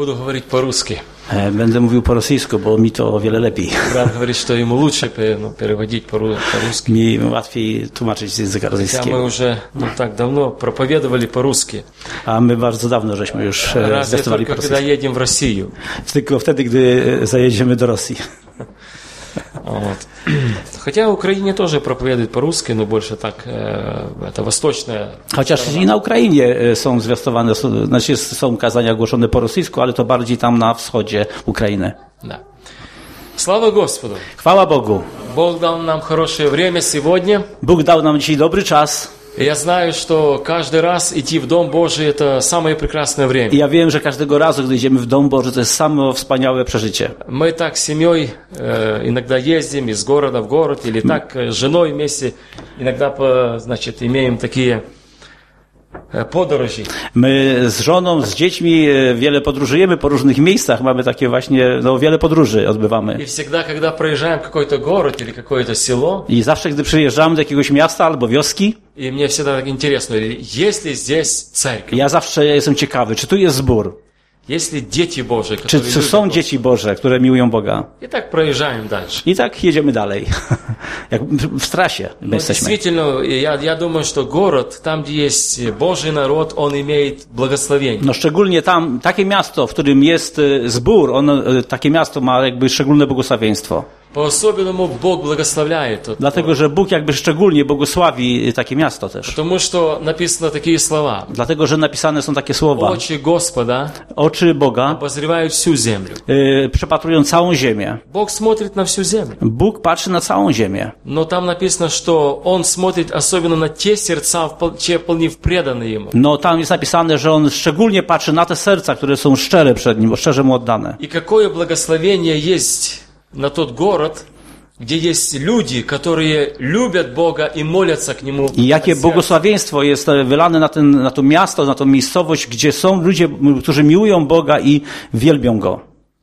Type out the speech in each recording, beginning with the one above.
Буду говорить по-русски. Będę mówił po rosyjsku, bo mi to o wiele lepiej. Брат говорит, что ему лучше переводить по-русски. Mi łatwiej tłumaczyć z języka Хотя мы rosyjskiego. уже так давно проповедовали по-русски. A my bardzo dawno żeśmy już Разве zwiastowali po только когда rosyjsku. едем в Россию. Tylko wtedy, gdy zajedziemy do Rosji. Вот. Хотя в Украине тоже проповедуют по-русски, но больше так, это восточная. Chociaż i na Ukrainie są zwiastowane, znaczy są kazania głoszone po rosyjsku, ale to bardziej tam na wschodzie Ukrainy. Да. Слава Господу! Chwała Bogu. Бог дал нам хорошее время сегодня. Bóg dał nam dzisiaj dobry czas. И я знаю, что каждый раз идти в Дом Божий – это самое прекрасное время. I ja wiem, że każdego razu, gdy idziemy w Dom Boży, to jest samo wspaniałe przeżycie. Мы так с семьей иногда ездим из города в город, или так с женой вместе иногда, значит, имеем такие podróży. My z żoną, z dziećmi wiele podróżujemy po różnych miejscach, mamy takie właśnie, wiele podróży odbywamy. И всегда, когда проезжаем какой-то город или какое-то село, I zawsze, gdy przyjeżdżamy do jakiegoś miasta albo wioski, и мне всегда так интересно, есть ли здесь церковь, ja zawsze jestem ciekawy, czy tu jest zbór, есть ли дети Божьи, czy которые любят są Бога. dzieci Boże, które miłują Boga. И так проезжаем дальше. I tak jedziemy dalej. Jak w trasie Но jesteśmy. действительно, я думаю, что город, там, где есть Божий народ, он имеет благословение. No szczególnie tam, takie miasto, w którym jest zbór, takie miasto ma jakby szczególne błogosławieństwo. По-особенному Бог благословляет. Dlatego, że Bóg jakby szczególnie błogosławi takie miasto też. Потому что написано такие слова. Dlatego, że napisane są takie słowa. Очи Господа Oczy Boga обозревают всю землю. Przepatrują całą ziemię. Бог смотрит на всю землю. Bóg patrzy na całą ziemię. Но там написано, что Он смотрит особенно на те сердца, те вполне преданы Ему. No tam jest napisane, że On szczególnie patrzy na te serca, które są szczere przed Nim, szczerze Mu oddane. И какое благословение есть на тот город, где есть люди, которые любят Бога и молятся к Нему. I jakie błogosławieństwo jest wylane na to miasto, na tą miejscowość, gdzie są ludzie, którzy miłują Boga i wielbią Go.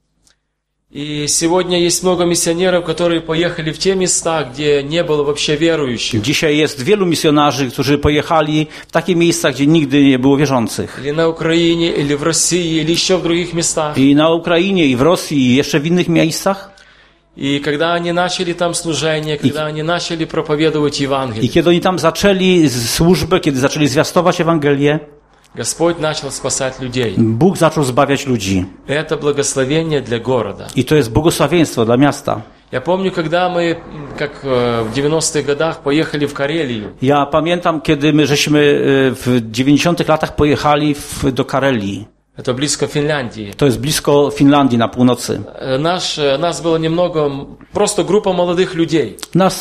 И сегодня есть много миссионеров, которые поехали в те места, где не было вообще верующих. Dzisiaj jest wielu misjonarzy, którzy pojechali w takie miejsca, gdzie nigdy nie było wierzących. Или на Украине, или в России, или еще в других местах. I na Ukrainie, i w Rosji, i jeszcze w innych miejscach. И когда они начали там служение, когда они начали проповедовать Евангелие, I kiedy oni tam zaczęli służbę, kiedy zaczęli zwiastować Ewangelię, Господь начал спасать людей. Bóg zaczął zbawiać ludzi. Это благословение для города. I to jest błogosławieństwo dla miasta. Я помню, когда мы, как в 90-х годах, поехали в Карелию. Ja pamiętam, kiedy my żeśmy w 90-tych latach pojechali do Karelii. Это близко Финляндии. To jest blisko Finlandii na północy. Нас было немного, просто группа молодых людей.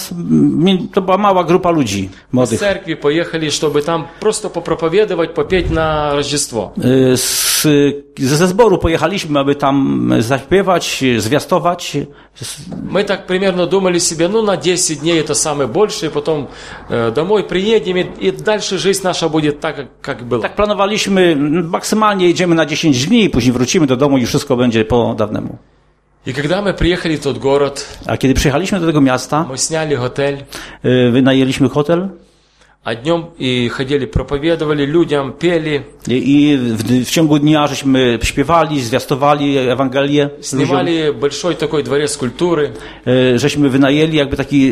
To była mała grupa ludzi В młodych. церкви поехали, чтобы там просто попроповедовать, попеть на Рождество. Ze zboru pojechaliśmy, aby tam zaśpiewać, zwiastować. Мы так примерно думали себе, на 10 дней это самое большее, потом домой приедем, и дальше жизнь наша будет так, как было. Tak planowaliśmy, maksymalnie jedziemy na 10 dni, później wrócimy do domu i wszystko będzie po dawnemu. И когда мы приехали в тот город, A kiedy przyjechaliśmy do tego miasta, мы сняли готель, wynajęliśmy hotel а днем и ходили, проповедовали людям, пели, i w ciągu dnia żeśmy śpiewali, zwiastowali Ewangelię ludziom. снимали большой такой дворец культуры. Żeśmy wynajęli jakby taki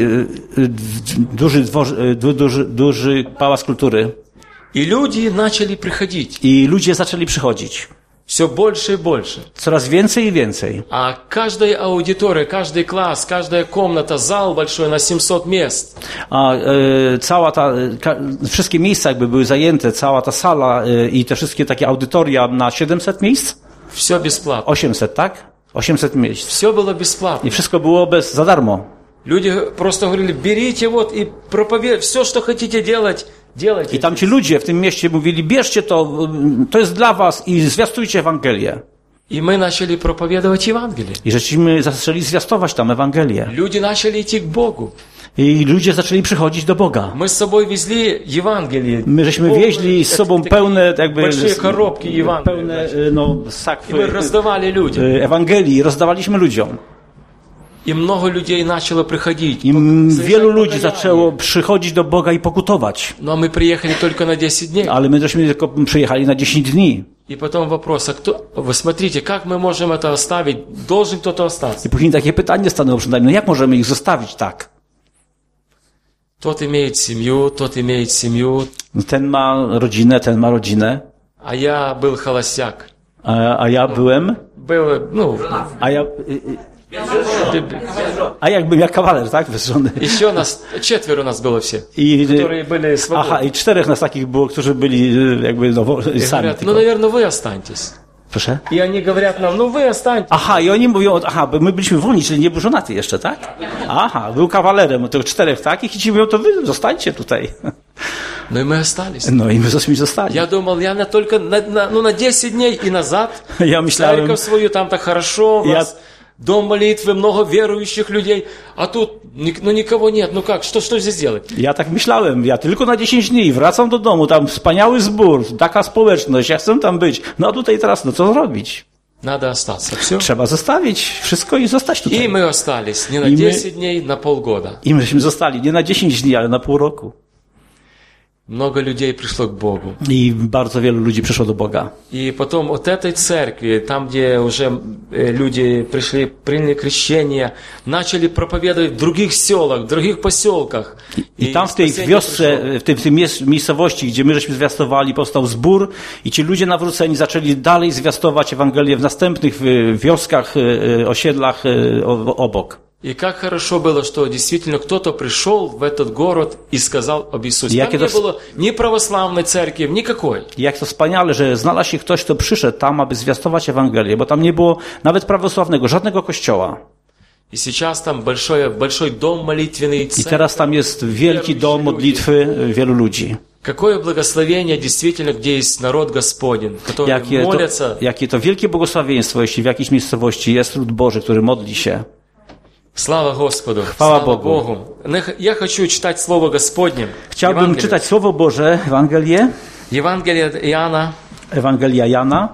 duży pałac kultury. И люди начали приходить. I ludzie zaczęli przychodzić. Все больше и больше. Coraz więcej i więcej. А каждая аудитория, каждый класс, каждая комната, зал большой на 700 мест. A wszystkie miejsca jakby były zajęte, cała ta sala i te wszystkie takie audytoria na 700 miejsc? Все бесплатно. 800, tak? 800 miejsc. Все было бесплатно. I wszystko było za darmo. Люди просто говорили, берите вот и проповедуйте, все, что хотите делать, делайте. I tamci ludzie w tym mieście mówili, bierzcie to jest dla was i zwiastujcie Ewangelię. И мы начали проповедовать Евангелие. I żeśmy zaczęli zwiastować tam Ewangelię. Люди начали идти к Богу. I ludzie zaczęli przychodzić do Boga. Мы с собой везли Евангелие. My żeśmy wieźli z sobą pełne jakby Большие коробки Евангелия. pełne sakwy И мы раздавали людям. Ewangelii i rozdawaliśmy ludziom. И много людей начало приходить. I wielu ludzi zaczęło przychodzić do Boga i pokutować. Но мы приехали только на 10 дней. Ale my żeśmy tylko przyjechali na 10 dni. И потом вопрос, а кто... Вы смотрите, как мы можем это оставить? Должен кто-то остаться. I później takie pytanie stanęło przed nami, no jak możemy ich zostawić tak? Тот имеет семью, тот имеет семью. Ten ma rodzinę, ten ma rodzinę, А я был холостяк. a ja byłem, Был, ну, a jakbym jak kawaler, tak, bez żony. еще нас, 4 нас было все, I, которые были свободны. aha, i 4 nas takich było, którzy byli jakby И sami говорят, tylko. ну, наверное, вы останетесь. Proszę? И они говорят нам, ну, вы останетесь. Aha, i oni mówią, aha, bo my byliśmy wolni, czyli nie był żonaty jeszcze, tak? Aha, był kawalerem, to 4 takich i ci mówią, to wy zostańcie tutaj. Ну, и мы остались. No i my żeśmy zostali. Я думал, я только на 10 дней и назад. Ja myślałem, Церковь свою, там так хорошо, у вас дом молитвы, много верующих людей. А тут, ну, никого нет. Ну как, что здесь делать? ja tak myślałem, ja tylko na 10 dni wracam do domu, tam wspaniały zbór, taka społeczność, ja chcę tam być. No a tutaj teraz, no co zrobić? Надо остаться. Все. Trzeba zostawić wszystko i zostać tutaj. И мы остались не на 10 дней, на полгода. I myśmy zostali nie na 10 dni, ale na pół roku. Много людей пришло к Богу. I bardzo wielu ludzi przyszło do Boga. И потом от этой церкви, там, где уже люди пришли, приняли крещение, начали проповедовать в других селах, в других поселках. I tam w tej wiosce, w tej miejscowości, gdzie my żeśmy zwiastowali, powstał zbór i ci ludzie nawróceni zaczęli dalej zwiastować Ewangelię w następnych wioskach, osiedlach obok. И как хорошо было, что действительно кто-то пришел в этот город и сказал об Иисусе. Там не было ни православной церкви, никакой. Jak to wspaniale, że znalazł się ktoś, kto przyszedł tam, aby zwiastować Ewangelię, bo tam nie było nawet prawosławnego, żadnego kościoła. И сейчас там большой дом молитвенный. I teraz tam jest wielki dom modlitwy wielu ludzi. Какое благословение действительно, где есть народ Господень, который молится. Jakie to wielkie błogosławieństwo, jeśli w jakiejś miejscowości jest lud Boży, który modli się. Слава Господу, Chwała Bogu. Я хочу читать Слово Господне. Chciałbym czytać Słowo Boże, Ewangelię. Евангелие Иоанна. Ewangelia Jana.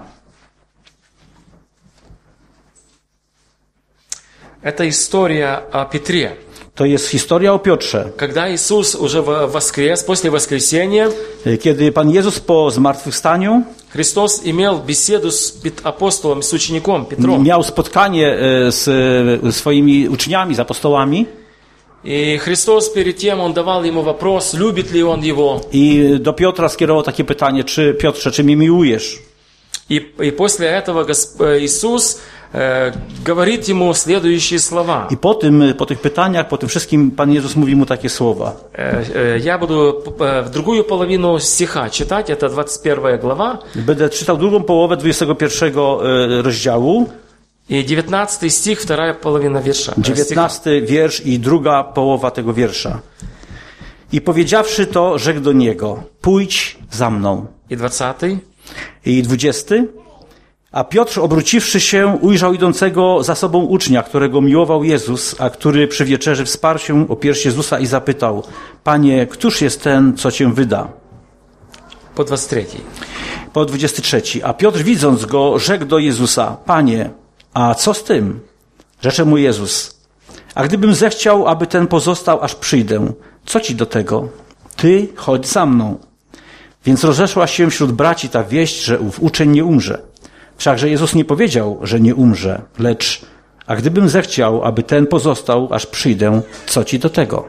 Это история о Петре. To jest historia o Piotrze. Когда Иисус уже воскрес, после воскресения, Kiedy Pan Jezus po zmartwychwstaniu Христос имел беседу с апостолом, с учеником Петром. miał spotkanie z swoimi uczniami, z apostołami. И Христос перед тем, Он давал ему вопрос, любит ли Он его. I do Piotra skierował takie pytanie, czy Piotrze, czy mnie miłujesz? И после этого Иисус говорит ему следующие слова. I po tych pytaniach, po tym wszystkim Pan Jezus mówi mu takie słowa. Я буду в другую половину стиха читать, это 21 глава. Będę czytał drugą połowę 21 rozdziału. И 19 стих, вторая половина верша. 19 wiersz i druga połowa tego wiersza. I powiedziawszy to, rzekł do niego, pójdź za mną. И 20. I 20. A Piotr, obróciwszy się, ujrzał idącego za sobą ucznia, którego miłował Jezus, a który przy wieczerzy wsparł się o pierś Jezusa i zapytał, Panie, któż jest ten, co Cię wyda? Po 23. Po 23. A Piotr, widząc go, rzekł do Jezusa, Panie, a co z tym? Rzecze mu Jezus, a gdybym zechciał, aby ten pozostał, aż przyjdę, co Ci do tego? Ty chodź za mną. Więc rozeszła się wśród braci ta wieść, że ów uczeń nie umrze. Wszakże Jezus nie powiedział, że nie umrze, lecz a gdybym zechciał, aby ten pozostał, aż przyjdę, co Ci do tego?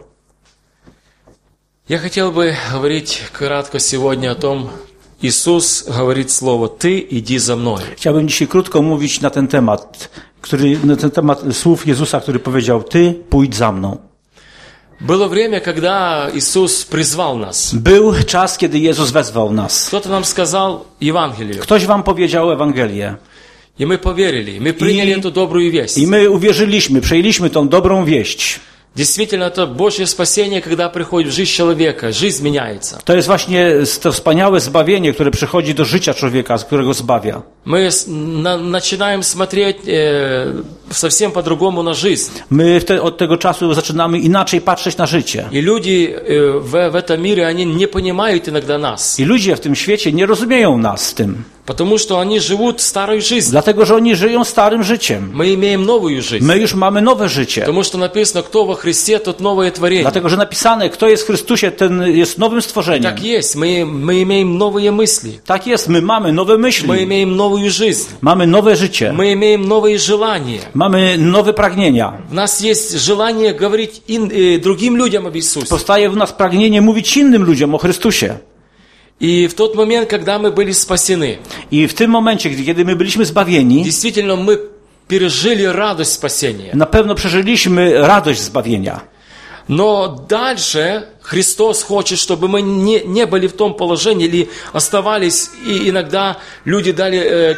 Я хотел бы говорить кратко сегодня о том, Иисус говорит слово «Ты иди за мной». Chciałbym dzisiaj krótko mówić na ten temat słów Jezusa, który powiedział, Ty pójdź za mną. Было время, когда Иисус призвал нас. Był czas, kiedy Jezus wezwał nas. Кто-то нам сказал Евангелие. Ktoś wam powiedział Ewangelię. И мы поверили, мы приняли эту добрую весть. I my uwierzyliśmy, przyjęliśmy tą dobrą wieść. Действительно, это Божье спасение, когда приходит в жизнь человека, жизнь меняется. To jest właśnie to wspaniałe zbawienie, które przychodzi do życia człowieka, z którego zbawia. Мы начинаем смотреть совсем по-другому на жизнь. My od tego czasu zaczynamy inaczej patrzeć na życie. И люди в этом мире, они не понимают иногда нас. I ludzie w tym świecie nie rozumieją nas w tym. Потому что они живут старой жизнью. Dlatego, że oni żyją starym życiem. Мы имеем новую жизнь. My już mamy nowe życie. Потому что написано, кто во Христе, тот новое творение. Dlatego, że napisane, kto jest w Chrystusie, ten jest nowym stworzeniem. Так есть. Мы имеем новые мысли. Tak jest, my mamy nowe myśli. Мы имеем новую жизнь. Mamy nowe życie. Мы имеем новые желания. Mamy nowe pragnienia. У нас есть желание говорить другим людям об Иисусе. Powstaje w nas pragnienie mówić innym ludziom o Chrystusie. И в тот момент, когда мы были спасены, I w tym momencie, kiedy my byliśmy zbawieni, действительно мы пережили радость спасения. na pewno przeżyliśmy radość zbawienia. Но дальше Христос хочет, чтобы мы не были в том положении или оставались, и иногда люди дали,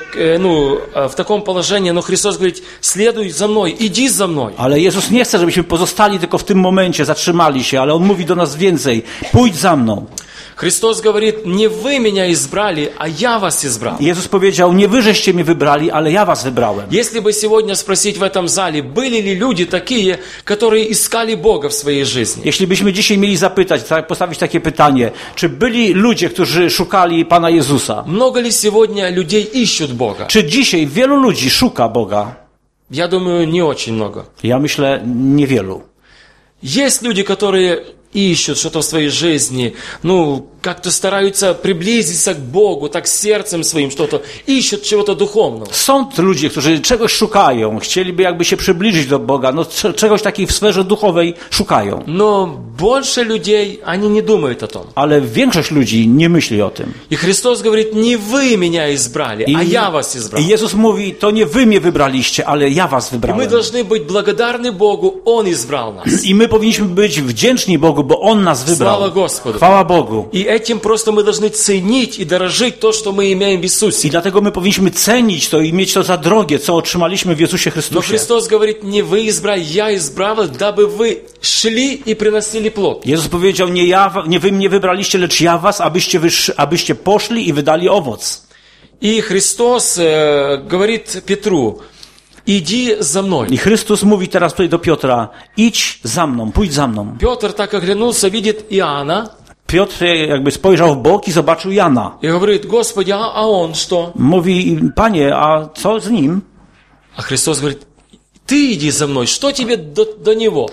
в таком положении, но Христос говорит, следуй за мной, иди за мной. Ale Jezus nie chce, żebyśmy pozostali tylko w tym momencie, zatrzymali się, ale On mówi do nas więcej. Pójdź za mną. Христос говорит, не вы меня избрали, а я вас избрал. Jezus powiedział, nie wy żeście mnie wybrali, ale ja was wybrałem. Если бы сегодня спросить в этом зале, были ли люди такие, которые искали Бога в своей жизни? Jeśli byśmy dzisiaj mieli zapytać, postawić takie pytanie, czy byli ludzie, którzy szukali Pana Jezusa? Много ли сегодня людей ищут Бога? Czy dzisiaj wielu ludzi szuka Boga? Я думаю, не очень много. Ja myślę, niewielu. Есть люди, которые ищут что-то в своей жизни, как-то стараются приблизиться к Богу, так сердцем своим что-то, ищут чего-то духовного. Są ludzie, którzy czegoś szukają, chcieliby jakby się przybliżyć do Boga, czegoś takiej w sferze duchowej szukają. Но больше людей, они не думают о том. Ale większość ludzi nie myśli o tym. И Христос говорит, не вы меня избрали, а я вас избрал. I Jezus mówi, to nie wy mnie wybraliście, ale ja was И wybrałem. мы должны быть благодарны Богу, Он избрал нас. I my powinniśmy być wdzięczni Bogu, bo On nas wybrał. Слава Господу. Chwała Bogu. И этим просто мы должны ценить и дорожить то, что мы имеем в Иисусе. I dlatego my powinniśmy cenić to i mieć to za drogie, co otrzymaliśmy w Jezusie Но Chrystusie. Христос говорит, не вы избрали, я избрал вас, дабы вы шли и приносили плод. Jezus powiedział, nie wy mnie wybraliście, lecz ja was, abyście poszli i wydali owoc. И Христос говорит Петру, иди за мной. I Chrystus mówi teraz tutaj do Piotra, idź za mną, pójdź za mną. Петр так оглянулся, видит Иоанна. Piotr jakby spojrzał w bok i zobaczył Jana. И говорит, Господи, а он что? Mówi, Panie, a co z nim? А Христос говорит, ты иди за мной, что тебе до него?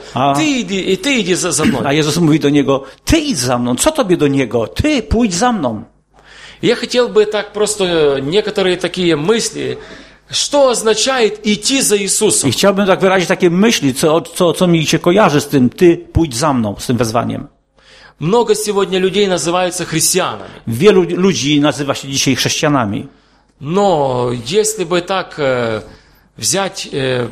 Ты иди за мной. A Jezus mówi do niego, ty idź za mną, co tobie do niego? Ty pójdź za mną. Я хотел бы так просто некоторые такие мысли, что означает идти за Иисусом. I chciałbym tak wyrazić takie myśli, co mi się kojarzy z tym, ty pójdź za mną, z tym wezwaniem. Много сегодня людей называются христианами. Wielu ludzi nazywa się dzisiaj chrześcijanami. Но если бы так взять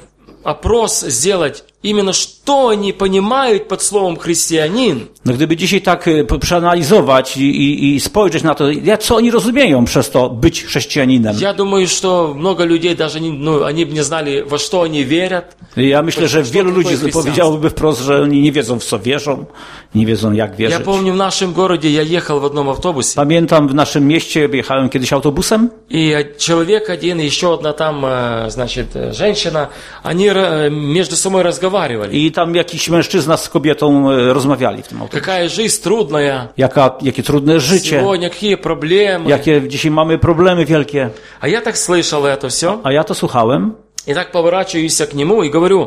опрос, сделать, именно что они понимают под словом христианин. No gdyby dzisiaj tak przeanalizować i spojrzeć na to, co oni rozumieją przez to być chrześcijaninem. Я думаю, что много людей даже они бы не знали, во что они верят. Ja myślę, że wielu ludzi powiedziałoby wprost, że oni nie wiedzą, w co wierzą, nie wiedzą, jak wierzyć. Я помню, в нашем городе я ехал в одном автобусе. Pamiętam, w naszym mieście jechałem kiedyś autobusem. И человек один, еще одна там, женщина, они между собой разговаривали. I tam jakiś mężczyzna z kobietą rozmawiali w tym autobusie. Какая жизнь трудная. Jakie trudne życie. Сегодня какие проблемы. Jakie dzisiaj mamy problemy wielkie. А я так слышал это все. A ja to słuchałem. И так поворачиваюсь к нему и говорю.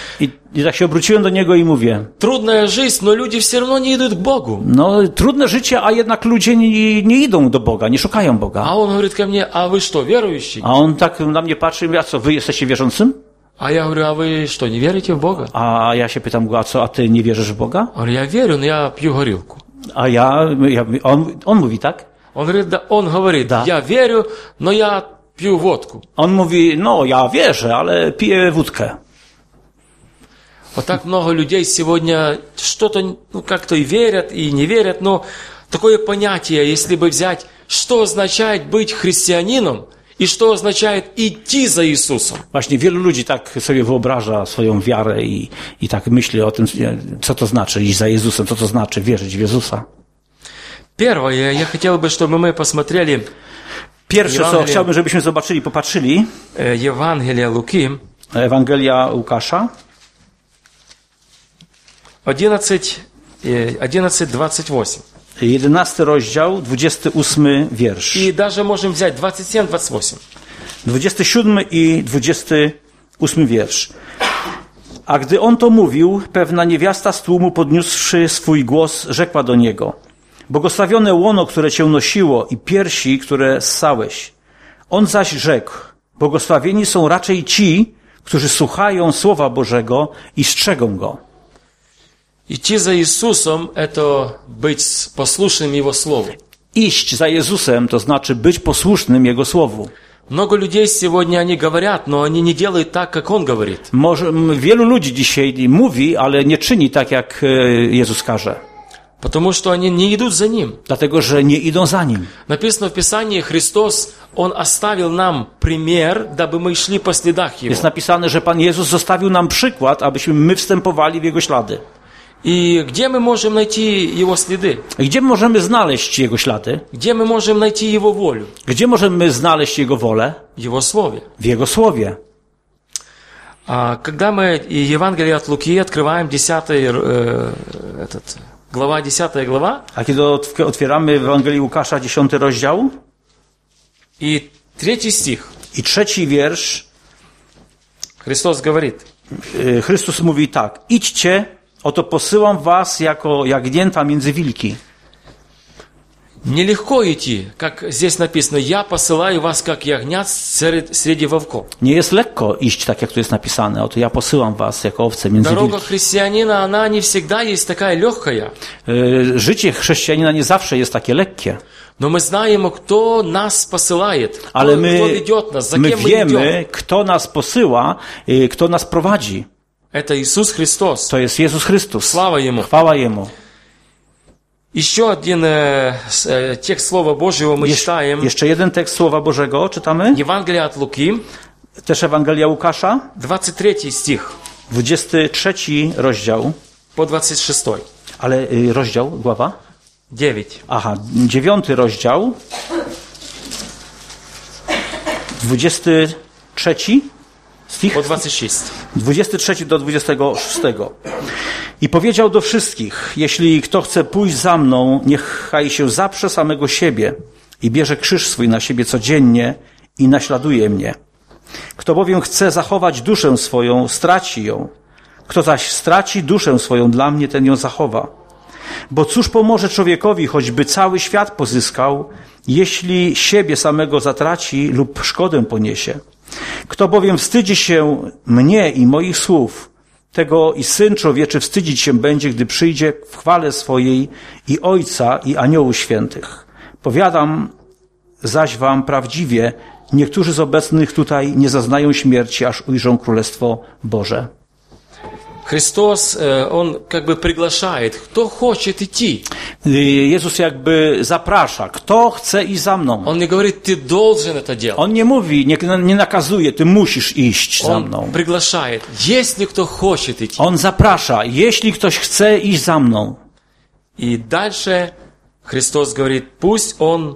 I tak się obróciłem do niego i mówię. Трудная жизнь, но люди все равно не идут к Богу. No, trudne życie, a jednak ludzie nie idą do Boga, nie szukają Boga. А он говорит ко мне, а вы что, верующий? A on tak na mnie patrzy i mówi, a co, wy jesteście wierzącym? А я говорю, а вы что, не верите в Бога? A ja się pytam go, a ty nie wierzysz w Boga? Он говорит, я верю, но я пью горилку. A on mówi tak? Он говорит, Да. Я верю, но я пью водку. On mówi, no ja wierzę, ale piję wódkę. Вот так много людей сегодня что-то, как-то и верят, и не верят, но такое понятие, если бы взять, что означает быть христианином, и что означает идти за Иисусом. Właśnie wielu ludzi tak sobie wyobraża swoją wiarę i tak myśli o tym, co to znaczy iść za Jezusem, co to znaczy wierzyć w Jezusa. Первое, я хотел бы, чтобы мы посмотрели Pierwsze, co chciałbym, żebyśmy popatrzyli, Евангелие Луки, Ewangelia Łukasza, 11:28. 11 rozdział, 28 wiersz. И даже можем взять 27-28. 27 i 28 wiersz. A gdy on to mówił, pewna niewiasta z tłumu, podniósłszy swój głos, rzekła do niego: błogosławione łono, które cię nosiło, i piersi, które ssałeś. On zaś rzekł: błogosławieni są raczej ci, którzy słuchają Słowa Bożego i strzegą go. Идти за Иисусом – это быть послушным Его Слову. Iść za Jezusem to znaczy być posłusznym Jego Słowu. Много людей сегодня, они говорят, но они не делают так, как Он говорит. Wielu ludzi dzisiaj mówi, ale nie czyni tak, jak Jezus każe. Потому что они не идут за Ним. Dlatego, że nie idą za Nim. Написано в Писании, Христос, Он оставил нам пример, дабы мы шли по следах Его. Jest napisane, że Pan Jezus zostawił nam przykład, abyśmy my wstępowali w Jego ślady. И где мы можем найти Его следы? Gdzie możemy znaleźć Jego ślady? Где мы можем найти Его волю? Gdzie możemy znaleźć Jego wolę? В Его Слове. W Jego Słowie. Когда мы Евангелие от Луки открываем, 10 глава, 10 глава, A kiedy otwieramy Ewangelię Łukasza, 10 rozdział и 3 стих, i 3 wiersz, Христос говорит: Chrystus mówi tak: idźcie, oto posyłam was jako jagnięta między wilki. Нелегко идти, как здесь написано, я посылаю вас, как ягнят среди волков. Nie jest lekko iść tak, jak tu jest napisane. Oto ja posyłam was jako owce między Дорога wilki. христианина, она не всегда есть такая легкая. Życie chrześcijanina nie zawsze jest takie lekkie. Но мы знаем, кто нас посылает, Ale кто ведет нас, за my кем мы идем. wiemy, kto nas posyła, kto nas prowadzi. Это Иисус Христос. To jest Jezus Chrystus. Слава Ему. Chwała Jemu. Еще один текст Слова Божьего мы читаем. Jeszcze jeden tekst Słowa Bożego czytamy. Евангелие от Луки, Też Ewangelia Łukasza, 23 стих 23 rozdział, по 26. ale rozdział, głowa? 9. Aha, 9 rozdział, 23 stich? По 26. 23 do 26. I powiedział do wszystkich: jeśli kto chce pójść za mną, niechaj się zaprze samego siebie i bierze krzyż swój na siebie codziennie i naśladuje mnie. Kto bowiem chce zachować duszę swoją, straci ją. Kto zaś straci duszę swoją dla mnie, ten ją zachowa. Bo cóż pomoże człowiekowi, choćby cały świat pozyskał, jeśli siebie samego zatraci lub szkodę poniesie? Kto bowiem wstydzi się mnie i moich słów, tego i Syn Człowieczy wstydzić się będzie, gdy przyjdzie w chwale swojej i Ojca i aniołów świętych. Powiadam zaś wam prawdziwie, niektórzy z obecnych tutaj nie zaznają śmierci, aż ujrzą Królestwo Boże. Христос, Он как бы приглашает, кто хочет идти. Jezus jakby zaprasza, kto chce iść za mną. Он не говорит, ты должен это делать. On nie mówi, nie nakazuje, ty musisz iść za mną. Он приглашает, если кто хочет идти. On zaprasza, jeśli ktoś chce iść za mną. И дальше Христос говорит, пусть он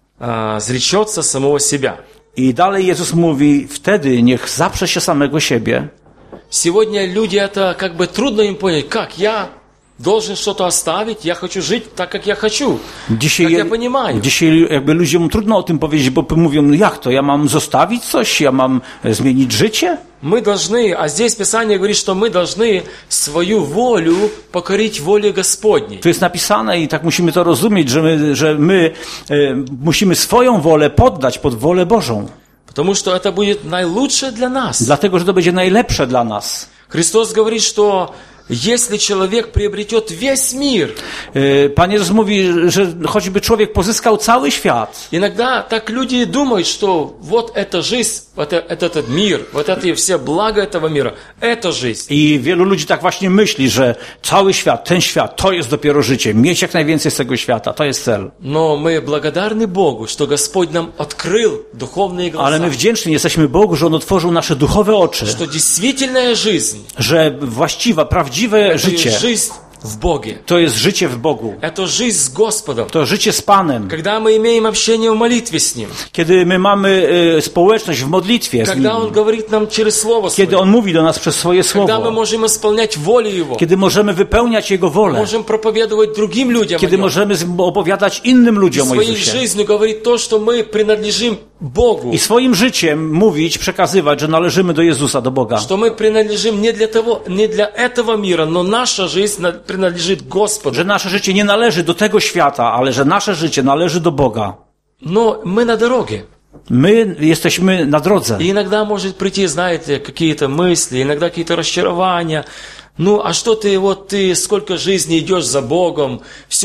зречется самого себя. I dalej Jezus mówi, wtedy niech zaprze się samego siebie. Сегодня люди это как бы трудно им понять, как я должен что-то оставить, я хочу жить так, как я хочу, как я понимаю. Dzisiaj jakby ludziom trudno o tym powiedzieć, bo mówią, no jak to, ja mam zostawić coś, ja mam zmienić życie? Мы должны, а здесь Писание говорит, что мы должны свою волю покорить воле Господней. Tu jest napisane i tak musimy to rozumieć, że my musimy swoją wolę poddać pod wolę Bożą. Потому что это будет наилучшее для нас. Dlatego, że to będzie najlepsze dla nas. Христос говорит, что если человек приобретет весь мир, Pan Jezus mówi, że choćby człowiek pozyskał cały świat. иногда так люди думают, что вот эта жизнь, вот этот мир, вот эти все блага этого мира, это жизнь. I wielu ludzi tak właśnie myśli, że cały świat, ten świat, to jest dopiero życie. Mieć jak najwięcej z tego świata, to jest cel. Но мы благодарны Богу, что Господь нам открыл духовные глаза. Ale my wdzięczni jesteśmy Bogu, że On otworzył nasze duchowe oczy. Что действительная жизнь, Że właściwa, prawdziwe życie жизнь в Боге. To jest życie w Bogu. Это жизнь с Господом. To życie z Panem. Когда мы имеем общение в молитве с Ним. Kiedy my mamy społeczność w modlitwie z Nim. Когда Он говорит нам через Слово Kiedy Свое. On mówi do nas przez swoje Когда мы słowo. можем исполнять волю Его. Kiedy możemy wypełniać Jego wolę. Можем проповедовать другим людям. Kiedy możemy opowiadać innym ludziom o Своей Jezusie. жизнью говорить то, что мы принадлежим Богу. I swoim życiem mówić, przekazywać, że należymy do Jezusa, do Boga. Что мы принадлежим не для этого мира, но наша жизнь принадлежит Господу. Że nasze życie nie należy do tego świata, ale że nasze życie należy do Boga. Но мы на дороге. My jesteśmy na drodze. И иногда может прийти, знаете, какие-то мысли, иногда какие-то расчарования. Ну, а что ты сколько жизни идешь за Богом,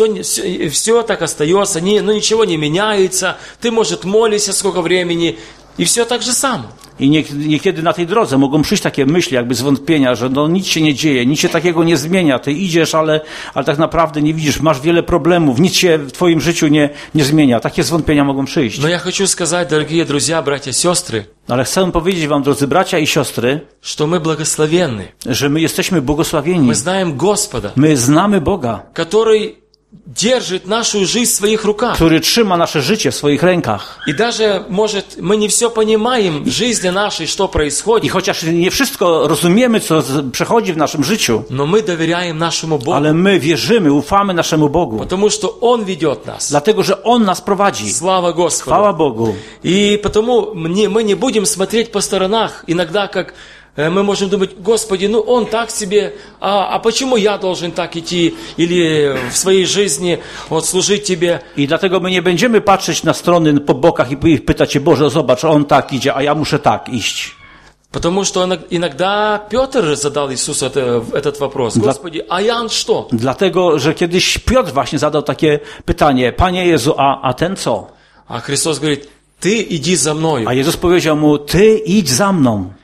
все так остается, ничего не меняется, ты, может, молишься сколько времени, и все так же само. I niekiedy na tej drodze mogą przyjść takie myśli, jakby zwątpienia, że nic się nie dzieje, nic się takiego nie zmienia. Ty idziesz, ale tak naprawdę nie widzisz, masz wiele problemów, nic się w twoim życiu nie zmienia. Takie zwątpienia mogą przyjść. Но я хочу сказать, дорогие друзья, братья, сестры, Ale chcę powiedzieć wam, drodzy bracia i siostry, что мы благословенны. że my jesteśmy błogosławieni. Мы знаем Господа, My znamy Boga, который держит нашу жизнь в своих руках. który trzyma nasze życie w swoich rękach. И даже, может, мы не все понимаем в жизни нашей, что I происходит, chociaż nie wszystko rozumiemy, co przechodzi w naszym życiu, но мы доверяем нашему Богу, ale my wierzymy, ufamy naszemu Bogu. потому что Он ведет нас. Dlatego, że On nas prowadzi. Слава Господу. Chwała Bogu. И потому мы не будем смотреть по сторонах, иногда как мы можем думать, Господи, ну Он так себе, а почему я должен так идти или в своей жизни вот служить Тебе? I dlatego my nie będziemy patrzeć na strony po bokach i pytać się, Boże, zobacz, on tak idzie, a ja muszę tak iść. Потому что иногда Петр задал Иисусу этот вопрос. Господи, а Иоанн что? Dlatego, że kiedyś Piotr właśnie zadał takie pytanie, Panie Jezu, a ten co? А Христос говорит, ты иди за мною. A Jezus powiedział mu, Ty idź za mną.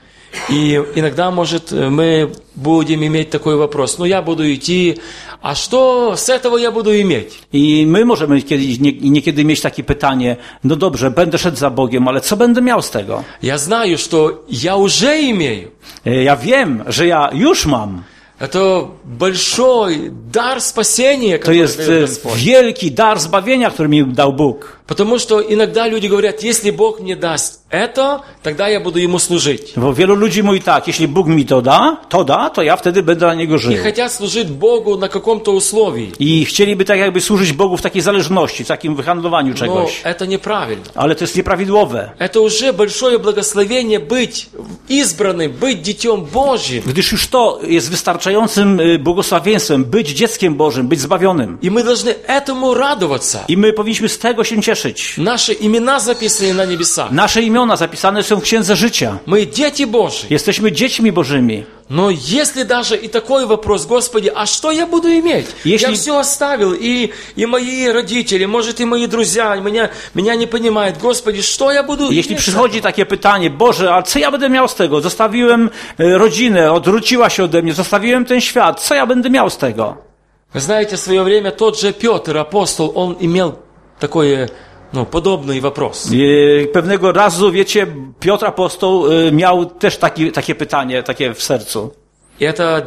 И иногда, может, мы будем иметь такой вопрос. Ну, я буду идти, а что с этого я буду иметь? I my możemy niekiedy mieć takie pytanie, no dobrze, będę szedł za Bogiem, ale co będę miał z tego? Я знаю, что я уже имею. Ja wiem, że ja już mam. Это большой дар спасения, To который jest дает Господь. wielki dar zbawienia, który mi dał Bóg. Потому что иногда люди говорят, если Бог мне даст это, тогда я буду Ему служить. Bo wielu ludzi mówi tak, jeśli Bóg mi to da, to ja wtedy będę na Niego żył. И хотят служить Богу на каком-то условии. I chcieliby tak jakby służyć Bogu w takiej zależności, w takim wyhandlowaniu Но czegoś. это неправильно. Ale to jest nieprawidłowe. Это уже большое благословение быть избранным, быть детем Божьим. Gdyż już to jest wystarczającym błogosławieństwem, być dzieckiem Bożym, być zbawionym. И мы должны этому радоваться. I my powinniśmy z tego się cieszyć. Наши имена записаны на небесах. Nasze imiona zapisane są w Księdze Życia. Мы дети Божьи. Jesteśmy dziećmi Bożymi. Но если даже и такой вопрос, Господи, а что я буду иметь? Если- Я все оставил, и мои родители, может, и мои друзья меня не понимают. Господи, что я буду Jeśli иметь? przychodzi takie pytanie, Boże, a co ja będę miał z tego? Zostawiłem rodzinę, odwróciła się ode mnie, zostawiłem ten świat. Co ja będę miał z tego? Вы знаете, в свое время тот же Петр, апостол, он имел такой, подобный вопрос. Pewnego razu, wiecie, Piotr Apostoł miał też takie pytanie, takie w sercu. И это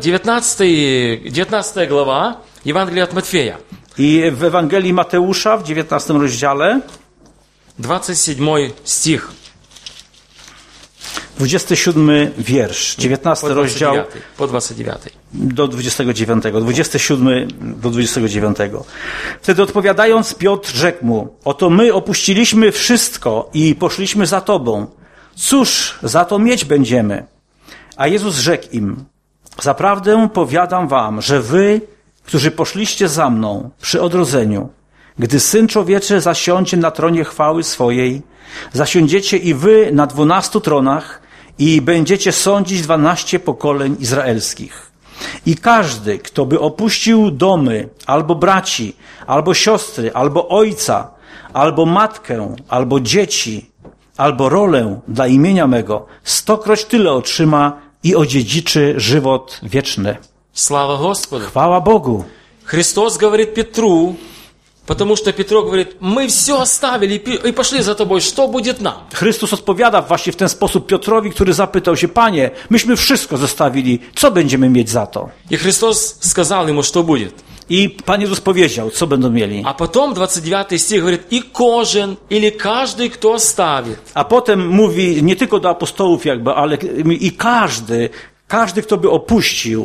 19 глава Евангелия от Матфея, I w Ewangelii Mateusza w 19 rozdziale, 27 стих. 27 wiersz, 19 rozdział по 29. do 29, 27 do 29. Wtedy odpowiadając, Piotr rzekł mu, oto my opuściliśmy wszystko i poszliśmy za Tobą. Cóż za to mieć będziemy? A Jezus rzekł im, zaprawdę powiadam wam, że wy, którzy poszliście za mną przy odrodzeniu, gdy Syn Człowieczy zasiądzie na tronie chwały swojej, zasiądziecie i wy na 12 tronach i będziecie sądzić 12 pokoleń izraelskich. I każdy, kto by opuścił domy, albo braci, albo siostry, albo ojca, albo matkę, albo dzieci, albo rolę dla imienia mego, 100-kroć tyle otrzyma i odziedziczy żywot wieczny. Слава Господу! Chwała Bogu! Христос говорит Петру, Потому что Петро говорит, мы все оставили и пошли за тобой, что будет нам? Chrystus odpowiada właśnie w ten sposób Piotrowi, który zapytał się, Panie, myśmy wszystko zostawili, co będziemy mieć za to? И Христос сказал ему, что будет. I Pan Jezus powiedział, co będą mieli. А потом 29 стих говорит, и кожен, или каждый, кто оставит. A potem mówi nie tylko do apostołów jakby, ale i każdy, kto by opuścił.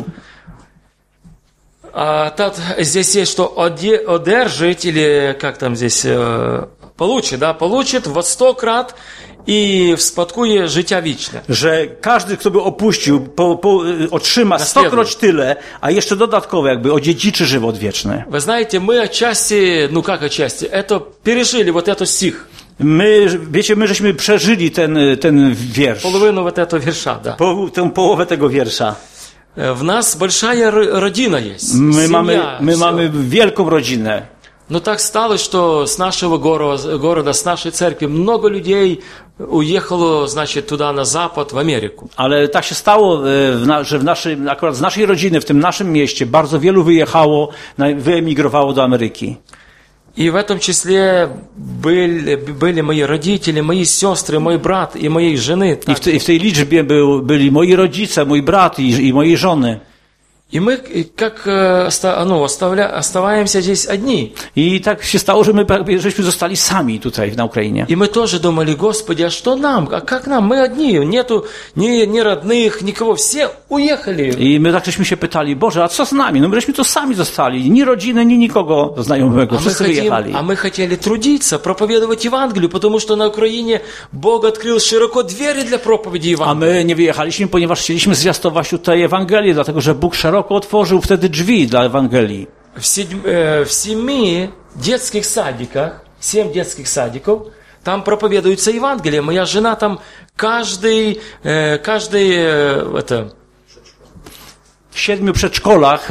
Здесь есть, что одержит, или как там здесь, получит, да, получит во 100 крат i wspadkuje życia wieczne. Że każdy, kto by opuścił, otrzyma 100-kroć tyle, a jeszcze dodatkowo jakby odziedziczy żywot wieczny. Вы знаете, мы отчасти, ну как отчасти, это пережили вот этот стих. My, wiecie, my żeśmy przeżyli ten wiersz. Половину вот этого верша, да. Tę połowę tego wiersza. В нас большая родина есть. My mamy wielką rodzinę. Но так стало, что с нашего города, с нашей церкви много людей уехало, значит, туда на запад, в Америку. Ale tak się stało, że akurat z naszej rodziny, w tym naszym mieście, bardzo wielu wyemigrowało do Ameryki. И в этом числе были мои родители, мои сестры, мой брат и моей жены. I w tej liczbie byli moi rodzice, mój brat i mojej żony. И мы как оставаемся здесь одни. I tak się stało, że żeśmy zostali sami tutaj na Ukrainie. И мы тоже думали, Господи, а что нам? А как нам? Мы одни, нету ни родных, никого, все уехали. I my tak żeśmy się pytali, Boże, a co z nami? No myśmy to sami zostali, ni rodziny, ni nikogo znajomego, wszyscy wyjechali. А мы хотели трудиться, проповедовать Евангелие, потому что на Украине Бог открыл широко двери для проповеди Евангелия. A my nie wyjechaliśmy, ponieważ chcieliśmy zwiastować tutaj Ewangelię, dlatego że Bóg szeroko otworzył wtedy drzwi dla Ewangelii. В 7 детских садиках, 7 детских садиков, там проповедуется Евангелие. Моя жена там каждый W 7 przedszkolach,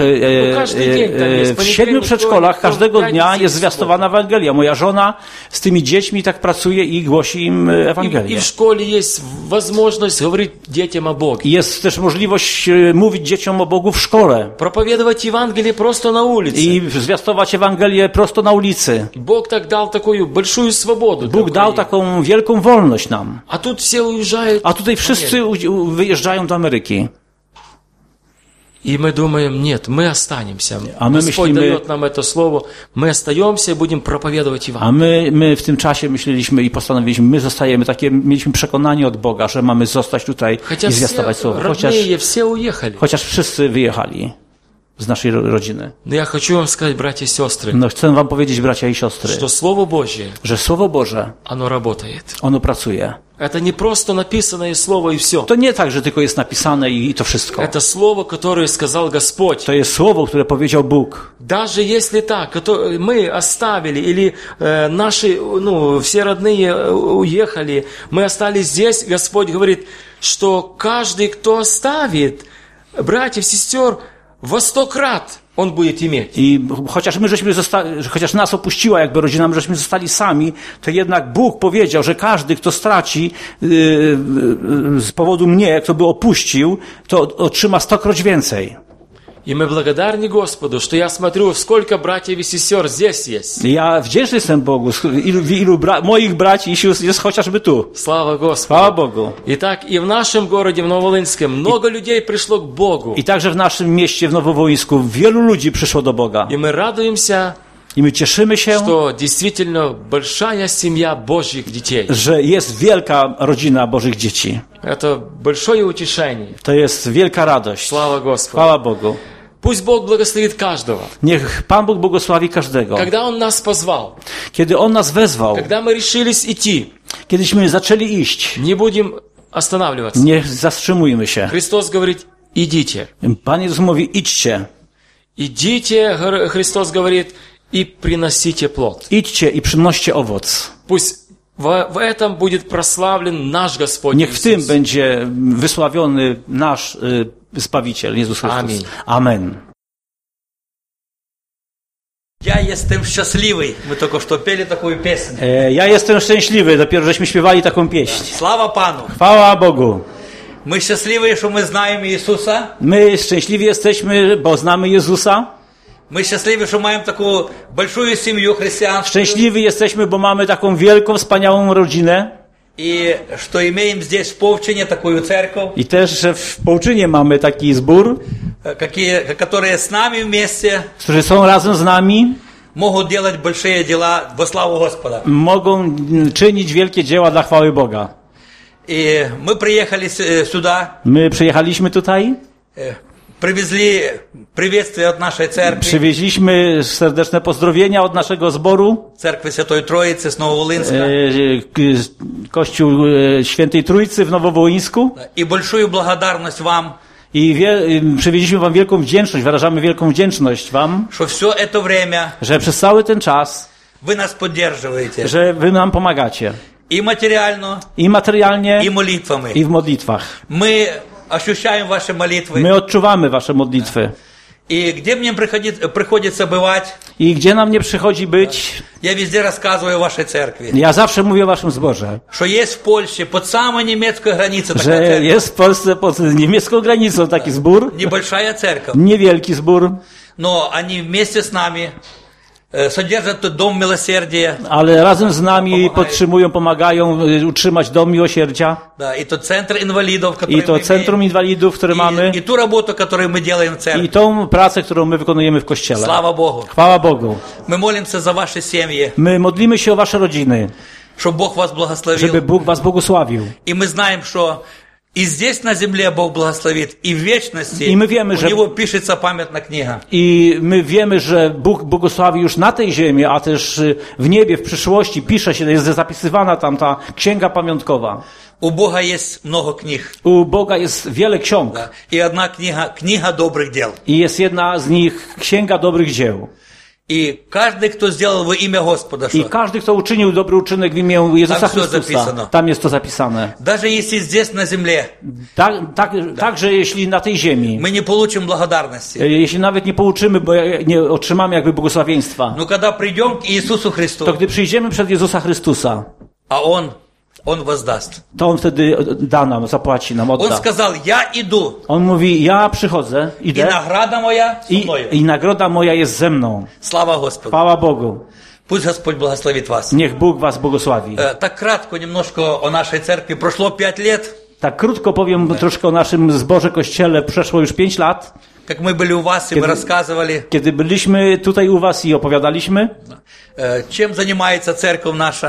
każdego dnia jest zwiastowana Ewangelia. Moja żona z tymi dziećmi tak pracuje i głosi im Ewangelię. I w szkole jest możliwość mówić dzieciom o Bogu. Jest też możliwość mówić dzieciom o Bogu w szkole. Propowiadać Ewangelię prosto na ulicy. I zwiastować Ewangelię prosto na ulicy. Bóg tak dał taką большую swobodę. Bóg dał taką wielką wolność nam. A tutaj wszyscy wyjeżdżają do Ameryki. И мы думаем, нет, мы останемся. Господь дает нам это слово, мы остаемся и будем проповедовать Евангелие. A my w tym czasie myśleliśmy i postanowiliśmy, my zostajemy, mieliśmy przekonanie od Boga, że mamy zostać tutaj i zwiastować słowo. Chociaż wszyscy wyjechali z naszej rodziny. Но я хочу вам сказать, братья и сестры, No chcę wam powiedzieć, bracia i siostry, что Слово Божье, że Słowo Boże, оно работает. ono pracuje. Это не просто написанное слово и все. To nie tak, że tylko jest napisane i to wszystko. Это слово, которое сказал Господь. To jest słowo, które powiedział Bóg. Даже если так, мы оставили или наши, все родные уехали, мы остались здесь, Господь говорит, что каждый, кто оставит братьев, сестер, во 100 крат on będzie mieć. I chociaż nas opuściła jakby rodzina, my żeśmy zostali sami, to jednak Bóg powiedział, że każdy, kto straci z powodu mnie, kto by opuścił, to otrzyma 100-kroć więcej. И мы благодарны Господу, что я смотрю, сколько братьев и сестер здесь есть. Ja wdzięczny jestem Bogu, ilu moich braci i sióstr jest chociażby tu. Слава Господу. Chwała Bogu. Итак, и в нашем городе, в Нововолынске, много людей пришло к Богу. I także w naszym mieście, w Nowowołyńsku, wielu ludzi przyszło do Boga. И мы радуемся, I my cieszymy się, что действительно большая семья Божьих детей. Że jest wielka rodzina Bożych dzieci. Это большое утешение. To jest wielka radość. Слава Господу. Chwała Bogu. Пусть Бог благословит каждого. Niech Pan Bóg błogosławi każdego. Когда Он нас позвал, kiedy On nas wezwał, когда мы решились идти, kiedyśmy zaczęli iść, не будем останавливаться. Nie zatrzymujmy się. Христос говорит, идите. Pan Jezus mówi, idźcie. Идите, Христос говорит, и приносите плод. Idźcie i przynoście owoc. Пусть в этом будет прославлен наш Господь. Niech w tym będzie wysławiony nasz Zbawiciel, Jezus Chrystus. Amen. Amen. Я jestem szczęśliwy. My tylko что пели такую песню. Ja jestem szczęśliwy, dopiero żeśmy śpiewali taką pieśń. Слава Пану. Chwała Bogu. Мы счастливы, что мы знаем Иисуса. My szczęśliwi jesteśmy, bo znamy Jezusa. Мы счастливы, что маем такую большую семью христианскую. Szczęśliwi jesteśmy, bo mamy taką wielką, wspaniałą rodzinę. И что имеем здесь в Повчине такую церковь. I też, że w Połczynie mamy taki zbór, Которые с нами вместе którzy są razem z nami, могут делать большие дела во славу Господа. mogą czynić wielkie dzieła dla chwały Boga. И мы приехали сюда, My przyjechaliśmy tutaj, привезли приветствие от нашей церкви, przywieźliśmy serdeczne pozdrowienia od naszego zboru, церкви Святой Троицы с Нововолынска, Kościół Świętej Trójcy w Nowowołyńsku. и большую благодарность вам, I przywieźliśmy wam wielką wdzięczność, wyrażamy wielką wdzięczność wam, что все это время że przez cały ten czas, вы нас поддерживаете. że wy nam pomagacie. И материально, I materialnie, и молитвами. i w modlitwach. Мы ощущаем ваши молитвы. My odczuwamy wasze modlitwy. И где мне приходится бывать, I gdzie nam nie przychodzi być, я везде рассказываю о вашей церкви. ja zawsze mówię o waszym zborze, Что есть в Польше, под самой немецкой границей такая że церковь. jest w Polsce pod niemiecką granicą taki zbór, Небольшая церковь. niewielki zbór, Но они вместе с нами содержат Дом Милосердия. ale razem z nami podtrzymują, pomagają utrzymać Dom Miłosierdzia Да, и тот центр инвалидов, который i to мы Centrum Inwalidów, które mamy, и ту работу, которую мы делаем в церкви. i tą pracę, którą my wykonujemy w Kościele. Слава Богу. Chwała Bogu. Мы молимся за ваши семьи, My modlimy się o wasze rodziny, чтобы Бог вас благословил. żeby Bóg was błogosławił. И мы знаем, что и здесь на земле Бог благословит, и в вечности И мы wiemy, у że- Него пишется памятная книга. I my wiemy, że Bóg błogosławi już na tej ziemi, a też w niebie, w przyszłości pisze się, jest zapisywana tam ta księga pamiątkowa. У Бога есть много книг. U Boga jest wiele ksiąg Да. И одна книга, книга добрых дел. i jest jedna z nich księga dobrych dzieł. И каждый, кто сделал во имя Господа, I что każdy, kto uczynił dobry uczynek w imię Jezusa Tam wszystko Chrystusa, zapisano. tam jest to zapisane. даже если здесь на земле Także jeśli na tej ziemi, мы не получим благодарности, jeśli nawet nie pouczymy, bo nie otrzymamy jakby błogosławieństwa, но когда придем к Иисусу Христу, to gdy przyjdziemy przed Jezusa Chrystusa, а Он воздаст. to On wtedy da nam, zapłaci nam, Он odda. сказал, я иду, On mówi, ja przychodzę, и idę награда моя со мною. i nagroda moja jest ze mną. Слава Господу. Chwała Bogu. Пусть Господь благословит вас. Niech Bóg was błogosławi. Так кратко немножко о нашей церкви. Прошло 5 лет, Tak krótko powiem troszkę o naszym zborze Kościele. Przeszło już 5 lat, как мы были у вас, и вы рассказывали, kiedy byliśmy tutaj u was i opowiadaliśmy, чем занимается церковь наша.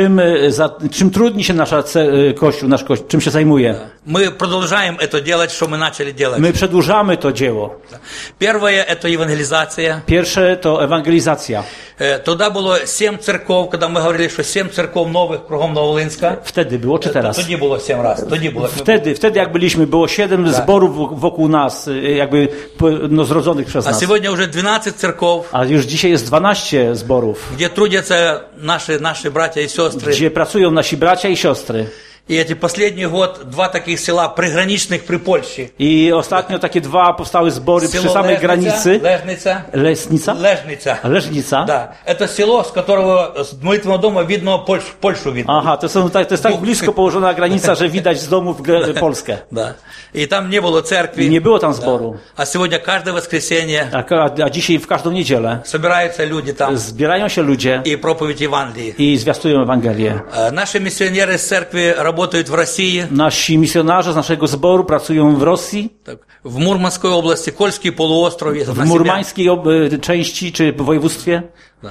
czym trudni się Kościół, nasz Kościół, czym się zajmuje. Мы продолжаем это делать, что мы начали делать. My przedłużamy to dzieło. Первое – это евангелизация. Pierwsze to ewangelizacja. Тогда было 7 церков, когда мы говорили, что 7 церков новых кругом Нововолынска. Wtedy było, czy teraz? Тоді было 7 раз. Тоді було. Wtedy jak byliśmy, było 7 zborów wokół nas, jakby zrodzonych przez А nas. сегодня уже 12 церков, A już dzisiaj jest 12 zborów, где трудятся наши братья и сестры. gdzie pracują nasi bracia i siostry. И эти последний год 2 таких села приграничных при Польше. I ostatnio takie 2 powstały zbory przy samej granicy. Лежниця. Lesnica? Лежниця. Leżnica? Да. Это село, с которого с молитвенного дома видно Польшу видно. Aha, to jest tak blisko położona granica, że widać z domów Polskę. Да. И там не было церкви. I nie było tam zboru. А сегодня каждое воскресенье A dzisiaj w każdą niedzielę собираются люди там zbierają się ludzie и проповедь Евангелии. i zwiastują Ewangelię. Наши миссионеры с церкви работают в России, Nasi misjonarze z naszego zboru pracują w Rosji, так, в Мурманской области, Кольский полуостров, если w на себя. murmańskiej części czy województwie. Да.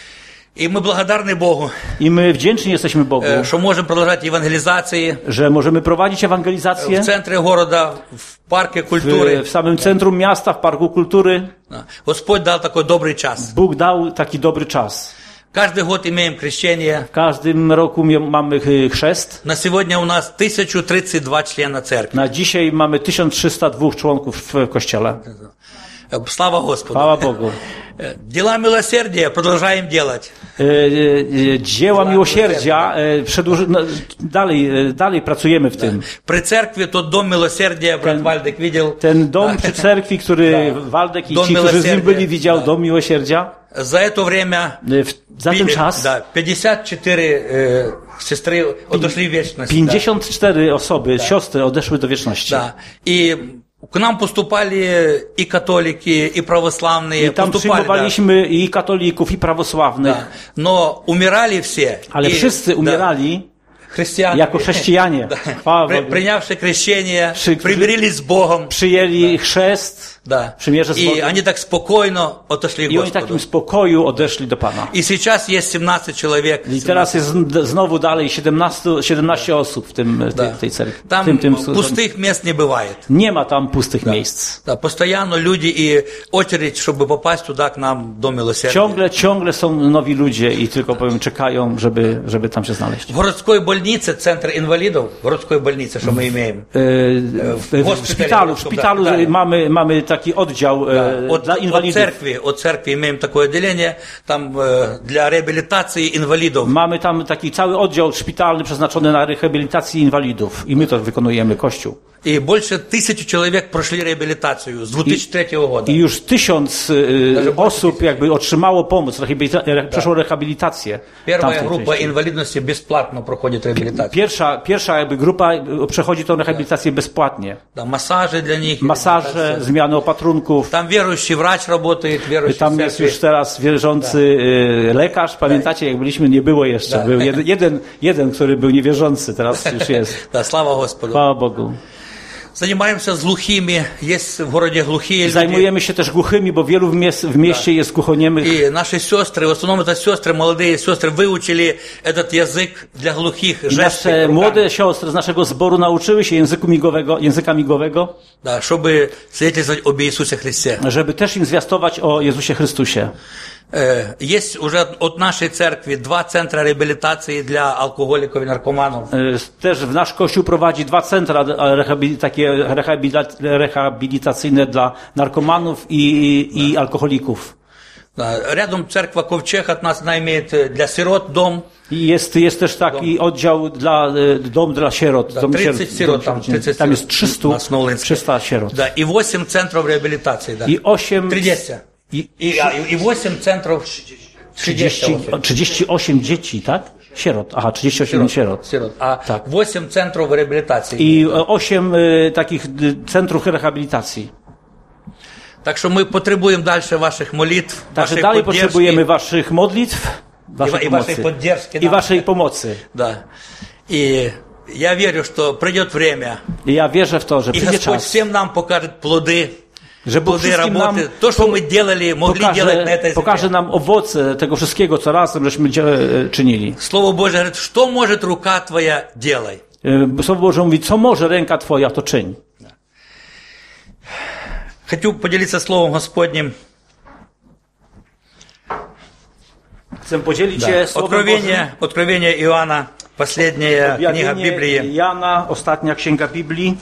И мы благодарны Богу, I my wdzięczni jesteśmy Bogu, что можем продолжать евангелизации że możemy prowadzić ewangelizację в центре города, в парке культуры. w samym centrum miasta, w Parku Kultury. Да. Господь дал такой добрый час. Bóg dał taki dobry czas. Каждый год имеем крещение. W każdym roku mamy chrzest. На сегодня у нас 1032 члена церкви. Na dzisiaj mamy 1302 członków w Kościele. Слава Господу. Chwała Bogu. Дела милосердия продолжаем делать. Dzieła miłosierdzia, dalej pracujemy w tym. При церкви тот дом милосердия, брат Вальдек видел. Ten dom przy cerkwi, który Waldek i ci, którzy z nim byli, widział, dom miłosierdzia. За это время za ten czas 54 сестры odeszli w wieczność. 54 osoby, siostry odeszły do wieczności. Да. И К нам поступали и католики, и православные. I tam Поступали, przyjmowaliśmy i katolików, i prawosławnych. да. Но умирали все. Ale И, wszyscy да, umierali христиане, jako chrześcijanie. Chwała Bogu. принявшие крещение, Przy- примирились с Богом. Przyjęli chrzest, Да. przymierze z И Bogiem. они так спокойно отошли к I oni w Господу. takim spokoju odeszli do Pana. И сейчас есть 17 человек. I teraz jest znowu dalej 17 osób w tej cerkwi. Там пустых мест не бывает. Nie ma tam pustych miejsc. Да, постоянно люди и очередь, чтобы попасть туда, к нам, до милосердия. Ciągle są nowi ludzie i tylko powiem, czekają, żeby tam się znaleźć. В городской больнице, центр инвалидов, в городской больнице, что мы имеем. W szpitalu mamy taki oddział dla inwalidów. От церкви имеем такое отделение, там для реабилитации инвалидов. Mamy tam taki cały oddział szpitalny przeznaczony na rehabilitację inwalidów i my to wykonujemy, Kościół. И больше 1000 человек прошли реабилитацию с 2003 года. I już 1000 osób jakby otrzymało pomoc, przeszło rehabilitację. Первая группа инвалидности бесплатно проходит реабилитацию. Pierwsza jakby grupa przechodzi tą rehabilitację bezpłatnie. Да, массажи для них. Masaże, zmiany opatrunków. Там верующий врач работает, верующий Tam в jest церкви. już teraz wierzący lekarz. Pamiętacie, jak byliśmy, nie było jeszcze. Był jeden, który był niewierzący, teraz już jest. Да, слава Господу. Chwała Bogu. Занимаемся с глухими, есть в городе глухие люди. Zajmujemy się też głuchymi, bo wielu w mieście jest głuchoniemych. И наши сестры, в основном это сестры, молодые сестры, выучили этот язык для глухих, I nasze młode siostry z naszego zboru nauczyły się języka migowego, да, чтобы свидетельствовать об Иисусе Христе. żeby też im zwiastować o Jezusie Chrystusie. Есть уже от нашей церкви 2 центра реабилитации для алкоголиков и наркоманов. Też nasz Kościół prowadzi 2 centra takie rehabilitacyjne dla narkomanów i alkoholików. Да, рядом церковь Ковчег от нас, она имеет для сирот дом. I jest też taki oddział dom dla sierot. Да, 30 сирот, tam jest 300 sierot. Да, и 8 центров реабилитации. Да. I 8... 30. И 8 центров 38 dzieci, tak? Sierot. Aha, 38 sierot. A tak. 8 centrów rehabilitacji. I 8 takich centrów rehabilitacji. Tak, że my potrzebujemy dalszych waszych modlitw, Także dalej potrzebujemy waszych modlitw, i waszej pomocy. Да. И я верю, что придет время. I ja wierzę w to, że przyjdzie czas. I всем нам покажет плоды. Że Bóg nam to, co my делали, mogli делать на этой pokaże nam owoce tego wszystkiego, co razem żeśmy czynili. Słowo Boże mówi, co może ruka twoja делай. Słowo Boże mówi, co może ręka twoja, to czyń. Хочу поделиться Słowem Господним. Chcę podzielić się Słowem Bożym. Откровение Иоанна, последняя книга Библии. Jana, ostatnia księga Biblii.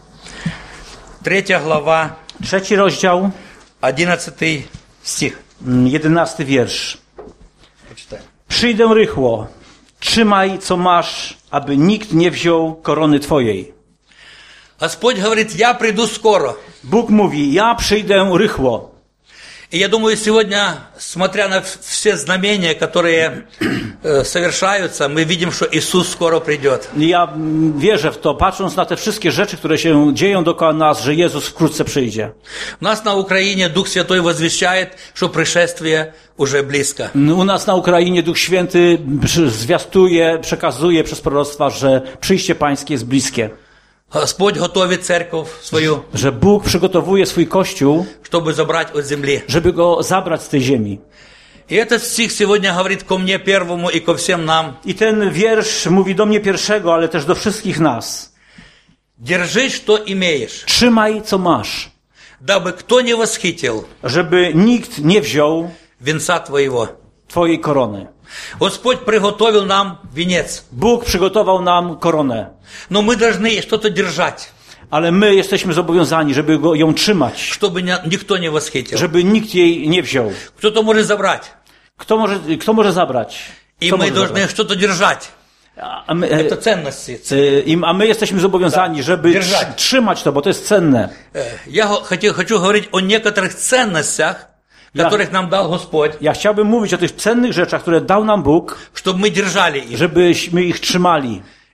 3 глава. 3 rozdział. 11 стих. 11 wiersz. Przyjdę rychło. Trzymaj, co masz, aby nikt nie wziął korony twojej. Господь говорит, я приду скоро. Bóg mówi, ja przyjdę rychło. И я думаю, сегодня, смотря на все знамения, которые совершаются, мы видим, что Иисус скоро придет. Ja wierzę w to, patrząc na te wszystkie rzeczy, które się dzieją dookoła nas, że Jezus wkrótce przyjdzie. У нас на Украине Дух Святой возвещает, что пришествие уже близко. U nas na Ukrainie Duch Święty zwiastuje, przekazuje przez proroctwa, że przyjście Pańskie jest bliskie. Господь готовит церковь свою, że Bóg przygotowuje swój Kościół, чтобы забрать от земли. Żeby go zabrać z tej ziemi. И этот стих сегодня говорит ко мне первому и ко всем нам. I ten wiersz mówi do mnie pierwszego, ale też do wszystkich nas. Держи, что имеешь. Trzymaj, co masz. Дабы кто не восхитил. Żeby nikt nie wziął венца твоего. Twojej korony. Господь приготовил нам венец. Bóg przygotował nam koronę. Но мы должны что-то держать. Ale my jesteśmy zobowiązani, żeby ją trzymać. Чтобы никто не восхитил. Żeby nikt jej nie wziął. Кто-то может забрать. Kto może zabrać? И мы должны что-то держать. Это ценности. A my jesteśmy zobowiązani, żeby trzymać to, bo to jest cenne. Я хочу говорить о некоторых ценностях, которых нам дал Господь. Ja chciałbym mówić o tych cennych rzeczach, które dał nam Bóg, чтобы мы держали их. Żebyśmy ich trzymali.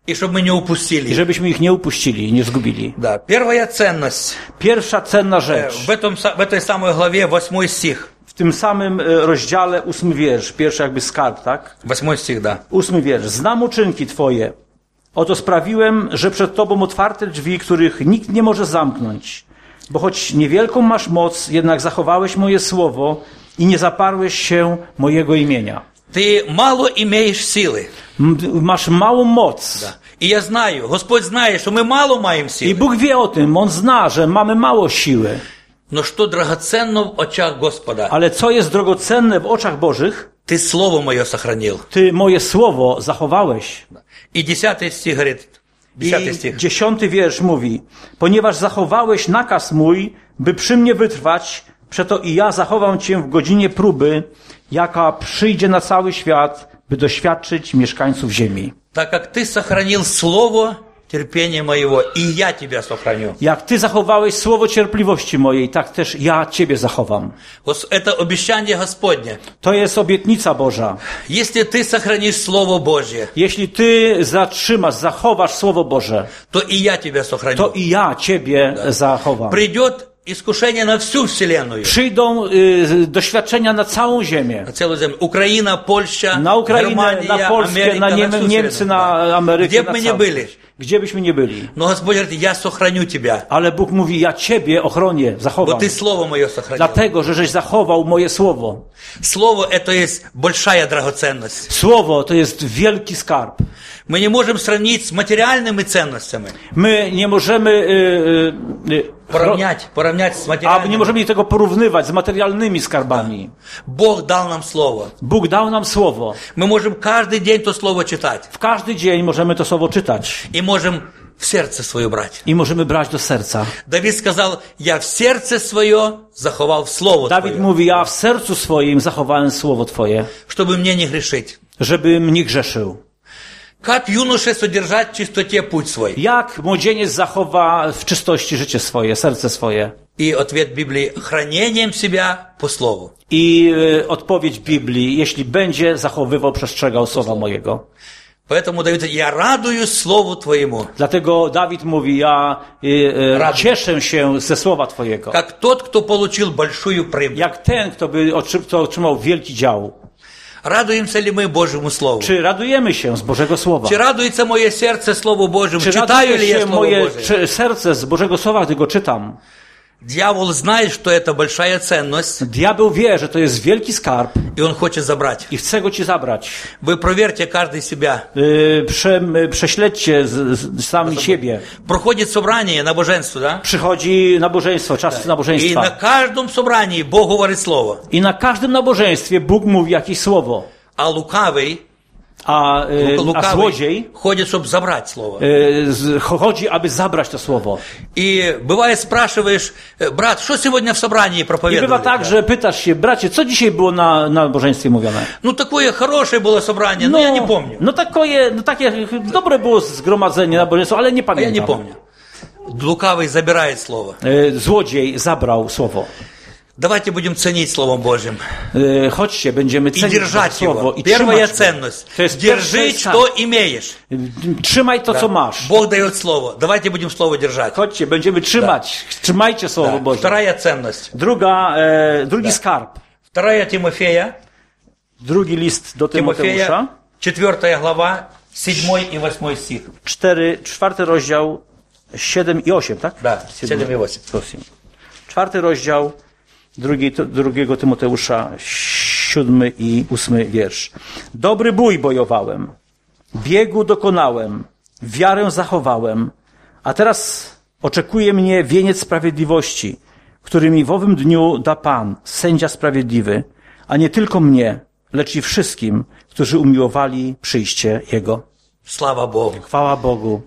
и чтобы мы не упустили. i żebyśmy ich nie upuścili, nie zgubili. Да. Первая ценность Pierwsza cenna rzecz. в этой самой главе 8 стих. W tym samym rozdziale 8 wiersz, pierwszy jakby skarb, tak? 8 стих, да. 8 wiersz. Znam uczynki Twoje. Oto sprawiłem, że przed Tobą otwarte drzwi, których nikt nie może zamknąć. Bo choć niewielką masz moc, jednak zachowałeś moje słowo i nie zaparłeś się mojego imienia. Ты мало имеешь силы. Masz małą moc. Да. И я знаю, Господь знает, что мы мало маем I силы. Bóg wie o tym, On zna, że mamy mało siły. Но что драгоценно в очах Господа? Ale co jest drogocenne w oczach Bożych? Ты Слово Мое сохранил. Ty moje słowo zachowałeś. И 10 стих говорит, 10 I стих. 10 wiersz mówi: ponieważ zachowałeś nakaz mój, by przy mnie wytrwać, przeto i ja zachowam cię w godzinie próby, jaka przyjdzie na cały świat, by doświadczyć mieszkańców ziemi. Так как ты сохранил Слово терпения моего, и я тебя сохраню. Jak ty zachowałeś słowo cierpliwości mojej, tak też ja ciebie zachowam. Это обещание Господне. To jest obietnica Boża. Если ты сохранишь Слово Божье, Jeśli ty zachowasz słowo Boże, то и я тебя сохраню. to i ja ciebie zachowam. Придет искушение на всю Вселенную. Przyjdą doświadczenia na całą ziemię. На целую землю. Украина, Польша, Na Ukrainę, Германия, na Polskę, Америка, na всю Niemcy, Вселенную. na Amerykę, Где бы na мы ни całą. были. Gdzie byśmy nie byli. Но Господь говорит, я сохраню тебя, Ale Bóg mówi, ja ciebie ochronię, bo zachowam. ты Слово Мое сохранил. Dlatego, że żeś zachował moje słowo. Слово это есть большая драгоценность. Słowo to jest wielki skarb. Мы не можем сравнить с материальными ценностями. My nie możemy Поравнять с a nie материальными. możemy tego porównywać z materialnymi skarbami. Бог дал нам Слово. Bóg dał nam słowo. Мы можем каждый день то Слово читать. W każdy dzień możemy to słowo czytać И можем в сердце свое брать. i możemy brać do serca. Давид сказал, я в сердце свое заховал в Слово Dawid Твое, mówi, ja w sercu swoim zachowałem słowo Twoje, чтобы мне не грешить. żebym nie grzeszył. Как юноше содержать в чистоте путь свой? Jak młodzieniec zachowa w czystości życie swoje, serce swoje? И ответ Библии – хранением себя по Слову. I odpowiedź Biblii, jeśli będzie zachowywał, przestrzegał słowa mojego. Поэтому Давид говорит, я радуюсь Слову Твоему, Dlatego Dawid mówi, ja cieszę się ze słowa Twojego. как тот, кто получил большую прибыль. Jak ten, kto otrzymał wielki dział. Радуемся ли мы Божьему Слову? Czy radujemy się z Bożego Słowa? Чи радуется мое сердце Слову Божьему? Czy Читаю raduje ли я się Слово moje Божие? serce z Bożego Słowa, gdy go czytam? Дьявол знает, что это большая ценность, Diabeł wie, że to jest wielki skarb и он хочет забрать. i chce go ci zabrać. Вы проверьте каждый себя. Prześledźcie sami siebie. Проходит собрание, набоженство, да? Przychodzi nabożeństwo, czas И на nabożeństwa. каждом собрании Бог говорит Слово. I na każdym nabożeństwie Bóg mówi jakieś słowo. А лукавый, A złodziej ходит, чтобы забрать Слово. chodzi, aby zabrać to słowo. И бывает, спрашиваешь, брат, что сегодня в собрании I проповедовали? bywa tak, że pytasz się, bracie, co dzisiaj było na nabożeństwie mówione? Ну, такое хорошее было собрание, но я не помню. No takie dobre było zgromadzenie nabożeństwo, ale nie А я не pamiętam. помню. Лукавый забирает Слово. Złodziej zabrał słowo. Давайте будем ценить Словом Божьим. Chodźcie, będziemy И cenić держать słowo его. i Первая trzymać go. ценность. To jest Держи, pierwszy что имеешь. Trzymaj to, co masz. Бог дает Слово. Давайте будем Слово держать. Chodźcie, będziemy trzymać. Trzymajcie słowo Boże. Вторая ценность. Drugi skarb. Вторая Тимофея. Drugi list do Tymoteusza. 4 глава, 7 и 8 стих. 4 rozdział, 7 i 8, tak? Да, 7 и 8. 4 rozdział, drugiego Tymoteusza, 7 i 8 wiersz. Dobry bój bojowałem, biegu dokonałem, wiarę zachowałem, a teraz oczekuje mnie wieniec sprawiedliwości, który mi w owym dniu da Pan, sędzia sprawiedliwy, a nie tylko mnie, lecz i wszystkim, którzy umiłowali przyjście Jego. Слава Богу. Chwała Bogu.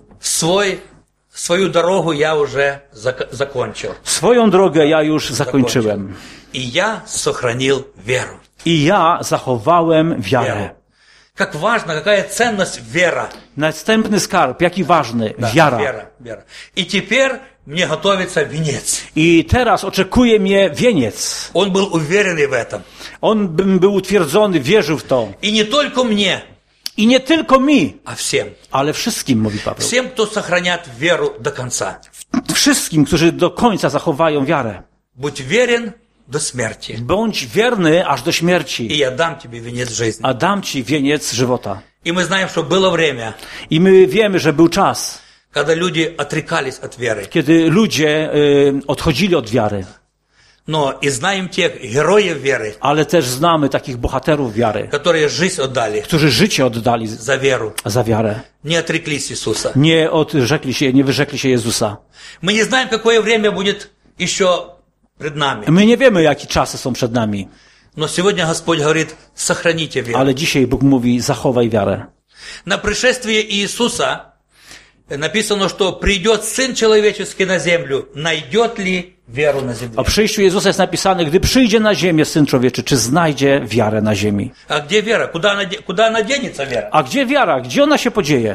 Свою дорогу я уже закончил. Swoją drogę ja już zakończyłem. И я сохранил веру. I ja zachowałem wiarę. Как важно, какая ценность вера. Następny skarb, jaki ważny, Да, wiara. вера. И теперь мне готовится венец. I teraz oczekuje mnie wieniec. Он был уверенный в этом. On był utwierdzony, wierzył w to. И не только мне, I I nie tylko mi, а всем. ale wszystkim, mówi Paweł. Всем, кто сохранят веру до конца. Wszystkim, którzy do końca zachowają wiarę. Будь верен до смерти, Bądź wierny aż do и śmierci, я дам тебе венец жизни. a dam ci wieniec żywota. И мы знаем, что было время, I my wiemy, że był czas, когда люди отрекались от веры. kiedy ludzie odchodzili od wiary. Но и знаем тех героев веры, Ale też znamy takich bohaterów wiary, которые жизнь отдали którzy życie oddali за веру, za wiarę. не отреклись Иисуса. Nie wyrzekli się Jezusa. Мы не знаем, какое время будет еще пред нами. My nie wiemy, jakie czasy są przed nami, Но сегодня Господь говорит, сохраните веру. ale dzisiaj Bóg mówi, zachowaj wiarę. На пришествие Иисуса написано, что придет Сын Человеческий на землю, найдет ли веру на земле? O przyjściu Jezusa jest napisane, gdy przyjdzie na ziemię Syn Człowieczy, czy znajdzie wiarę na ziemi. А где вера? Куда она денется, вера? A gdzie wiara? Gdzie ona się podzieje?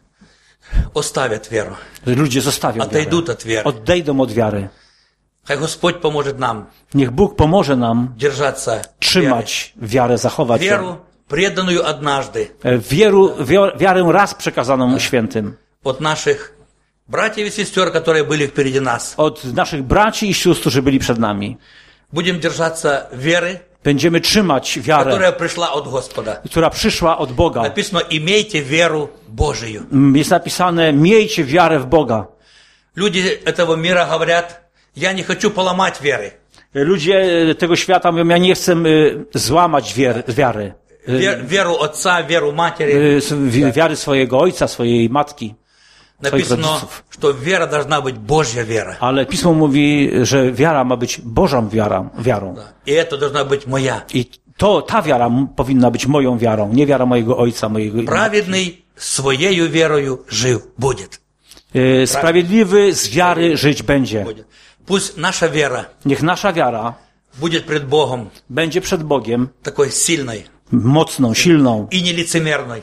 Оставят веру. Ludzie zostawią wiarę. Отойдут от веры. Odejdą od wiary. Хай Господь поможет нам Niech Bóg pomoże nam держаться веры. trzymać wiarę, zachować ją. Веру, преданную однажды Wiarę raz przekazaną świętym. от наших братьев и сестер, которые были впереди нас. Od naszych braci i sióstr, którzy byli przed nami. Будем держаться веры, Będziemy trzymać wiarę, которая пришла от Господа. która przyszła od Boga. Написано, имейте веру Божию. Jest napisane, miejcie wiarę w Boga. Люди этого мира говорят, я не хочу поломать веры. Ludzie tego świata mówią, ja nie chcę złamać wiary. Веру отца, веру матери. Wiary swojego ojca, swojej matki. Написано, что вера должна быть Божья вера. Ale Pismo mówi, że wiara ma być Bożą wiarą. И это должна быть моя. I ta wiara powinna być moją wiarą, nie wiara mojego ojca, mojego Праведный своею верою жив будет. Sprawiedliwy z wiary żyć będzie. Пусть наша вера Niech nasza wiara будет пред Богом będzie przed Bogiem такой сильной mocną, silną и нелицемерной.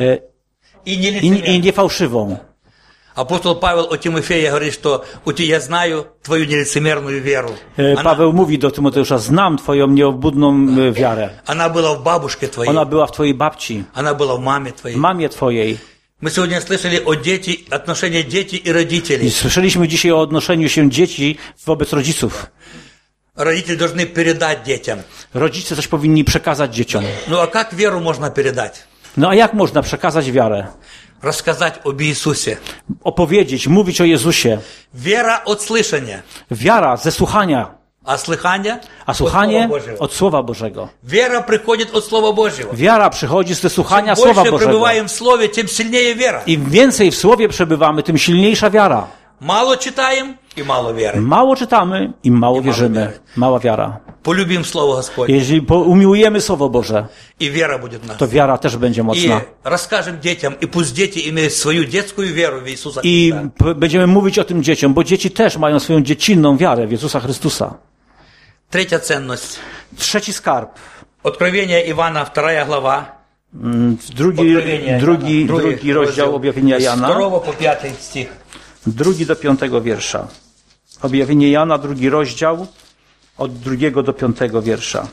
i niefałszywą. Апостол Павел о Тимофее говорит, что я знаю твою нелицемерную веру. Paweł mówi do Tymoteusza, znam twoją nieobłudną wiarę. Она была в бабушке твоей. Ona była w twojej babci, Она была в маме твоей. w mamie twojej. Мы сегодня слышали о отношении детей и I родителей. słyszeliśmy dzisiaj o odnoszeniu się dzieci wobec rodziców. Родители должны передать детям. Rodzice coś powinni przekazać dzieciom. Ну а как веру можно передать? No a jak można przekazać wiarę? Рассказать об Иисусе. Opowiedzieć, mówić o Jezusie. Вера от слышания, Wiara ze słuchania, а слыхание a от słuchanie Слова Божьего. od Słowa Bożego. Вера приходит от Слова Божьего. Wiara przychodzi ze słuchania Чем Słowa больше Bożego. пребываем в Слове, тем сильнее вера. Im więcej w Słowie przebywamy, tym silniejsza wiara. Мало читаем и мало веры. Mało czytamy, im mało wierzymy. wiary. Mała wiara. Полюбим Слово Господне, Jeśli umiłujemy Słowo Boże, и вера будет в нас. to wiara też będzie И mocna. расскажем детям, и пусть дети имеют свою детскую веру в Иисуса I Христа. będziemy mówić o tym dzieciom, bo dzieci też mają swoją dziecinną wiarę w Jezusa Chrystusa. Третья ценность. Trzeci skarb. Откровение Ивана, 2 глава. Drugi rozdział objawienia С Jana. 2 по 5 стих. 2 do 5 wiersza. Objawienie Jana, 2 rozdział, od 2 do 5 wiersza.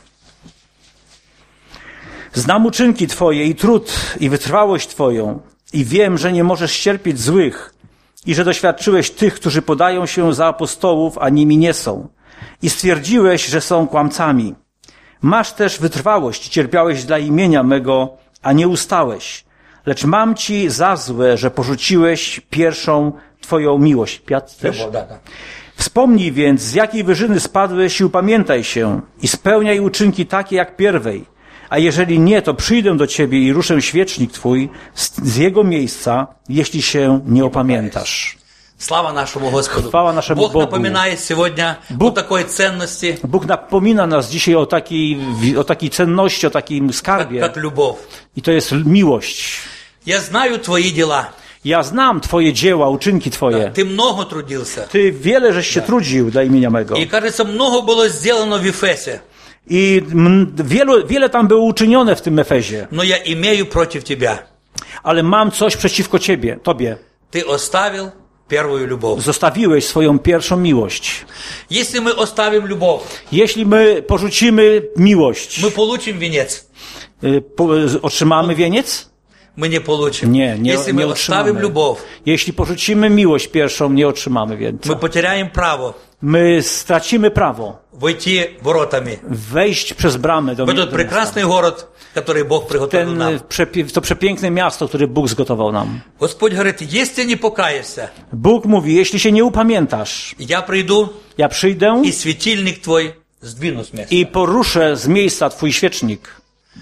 Znam uczynki Twoje i trud, i wytrwałość Twoją, i wiem, że nie możesz cierpieć złych, i że doświadczyłeś tych, którzy podają się za apostołów, a nimi nie są. I stwierdziłeś, że są kłamcami. Masz też wytrwałość, cierpiałeś dla imienia mego, a nie ustałeś. Lecz mam ci za złe, że porzuciłeś pierwszą Twoją miłość. Piat też? Wspomnij więc, z jakiej wyżyny spadłeś i upamiętaj się i spełniaj uczynki takie jak pierwej. A jeżeli nie, to przyjdę do Ciebie i ruszę świecznik Twój z jego miejsca, jeśli się nie opamiętasz. Слава нашему Господу. Chwała naszemu Бог Bogu. напоминает сегодня о такой ценности, Bóg napomina nas dzisiaj o takiej cenności, o takim skarbie. как любовь. I to jest miłość. Я знаю твои дела. Ja znam Twoje dzieła, uczynki Twoje. Ты много трудился. Ty wiele żeś się trudził dla imienia mego. И, кажется, много было сделано в Ефесе. I wiele tam było uczynione w tym Efezie. Но я имею против тебя. Ale mam coś przeciwko Tobie. Ты оставил первую любовь. Zostawiłeś swoją pierwszą miłość. Если мы оставим любовь, Jeśli my porzucimy miłość, мы получим венец. otrzymamy wieniec? мы не получим. Если мы оставим любовь, jeśli porzucimy miłość pierwszą, nie otrzymamy мы więcej. потеряем право My stracimy prawo войти воротами wejść przez bramę do в этот прекрасный город, который Бог приготовил нам. to przepiękne miasto, które Bóg zgotował nam. Господь говорит, если не покаешься, Bóg mówi, jeśli się nie upamiętasz, я приду, ja przyjdę и светильник твой сдвину с места. i poruszę z miejsca twój świecznik.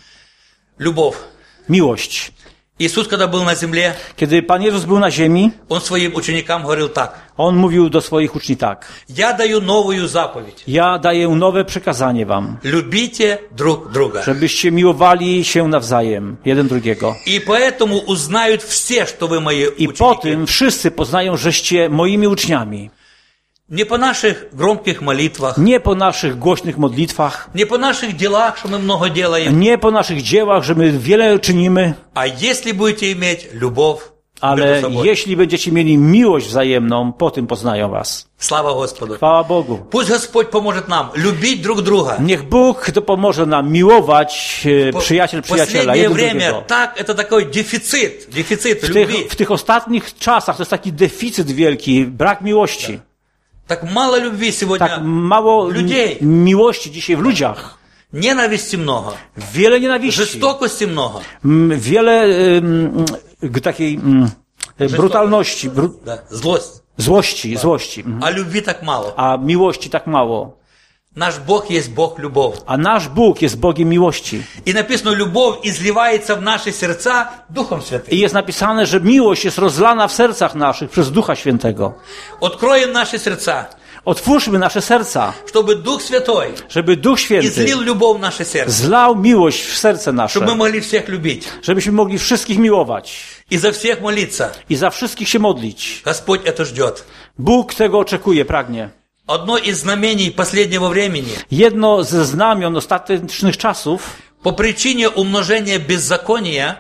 Любовь. Miłość. Иисус, когда был на земле, Kiedy Pan Jezus był na ziemi, Он своим ученикам говорил так. On mówił do swoich uczniów tak. Я даю новую заповедь. Ja daję nowe przykazanie wam, Любите друг друга. żebyście miłowali się nawzajem, jeden drugiego. И поэтому узнают все, что вы мои I po ученики. tym wszyscy poznają, żeście moimi uczniami. Не по наших громких молитвах, Nie po naszych głośnych modlitwach, не по наших делах, что мы много делаем, nie po naszych dziełach, że my wiele czynimy, а если будете иметь любовь между ale собой. jeśli będziecie mieli miłość wzajemną, po tym poznają was. Слава Господу. Chwała Bogu. Пусть Господь поможет нам любить друг друга. Niech Bóg to pomoże nam miłować przyjaciel przyjaciela, Последнее jeden время drugiego. так, это такой дефицит любви. W tych ostatnich czasach to jest taki deficyt wielki, brak miłości. Так мало любви сегодня. Tak mało Людей. miłości dzisiaj w ludziach. Ненависти много. Wiele nienawiści. Жестокости много. Wiele takiej brutalności, Да, злость. złości. А любви так мало. A miłości tak mało. Наш Бог есть Бог любовь. A nasz Bóg jest Bogiem miłości. И написано, любовь изливается в наши сердца Духом Святым. I jest napisane, że miłość jest rozlana w sercach naszych przez Ducha Świętego. Откроем наши сердца, Otwórzmy nasze serca, чтобы Дух Святой żeby Duch Święty излил любовь в наше сердце, zlał miłość w serce nasze, чтобы мы могли всех любить żebyśmy mogli wszystkich miłować и за всех молиться. i za wszystkich się modlić. Господь это ждет. Bóg tego oczekuje, pragnie. Одно из знамений последнего времени Jedno ze znamion ostatecznych czasów, по причине умножения беззакония,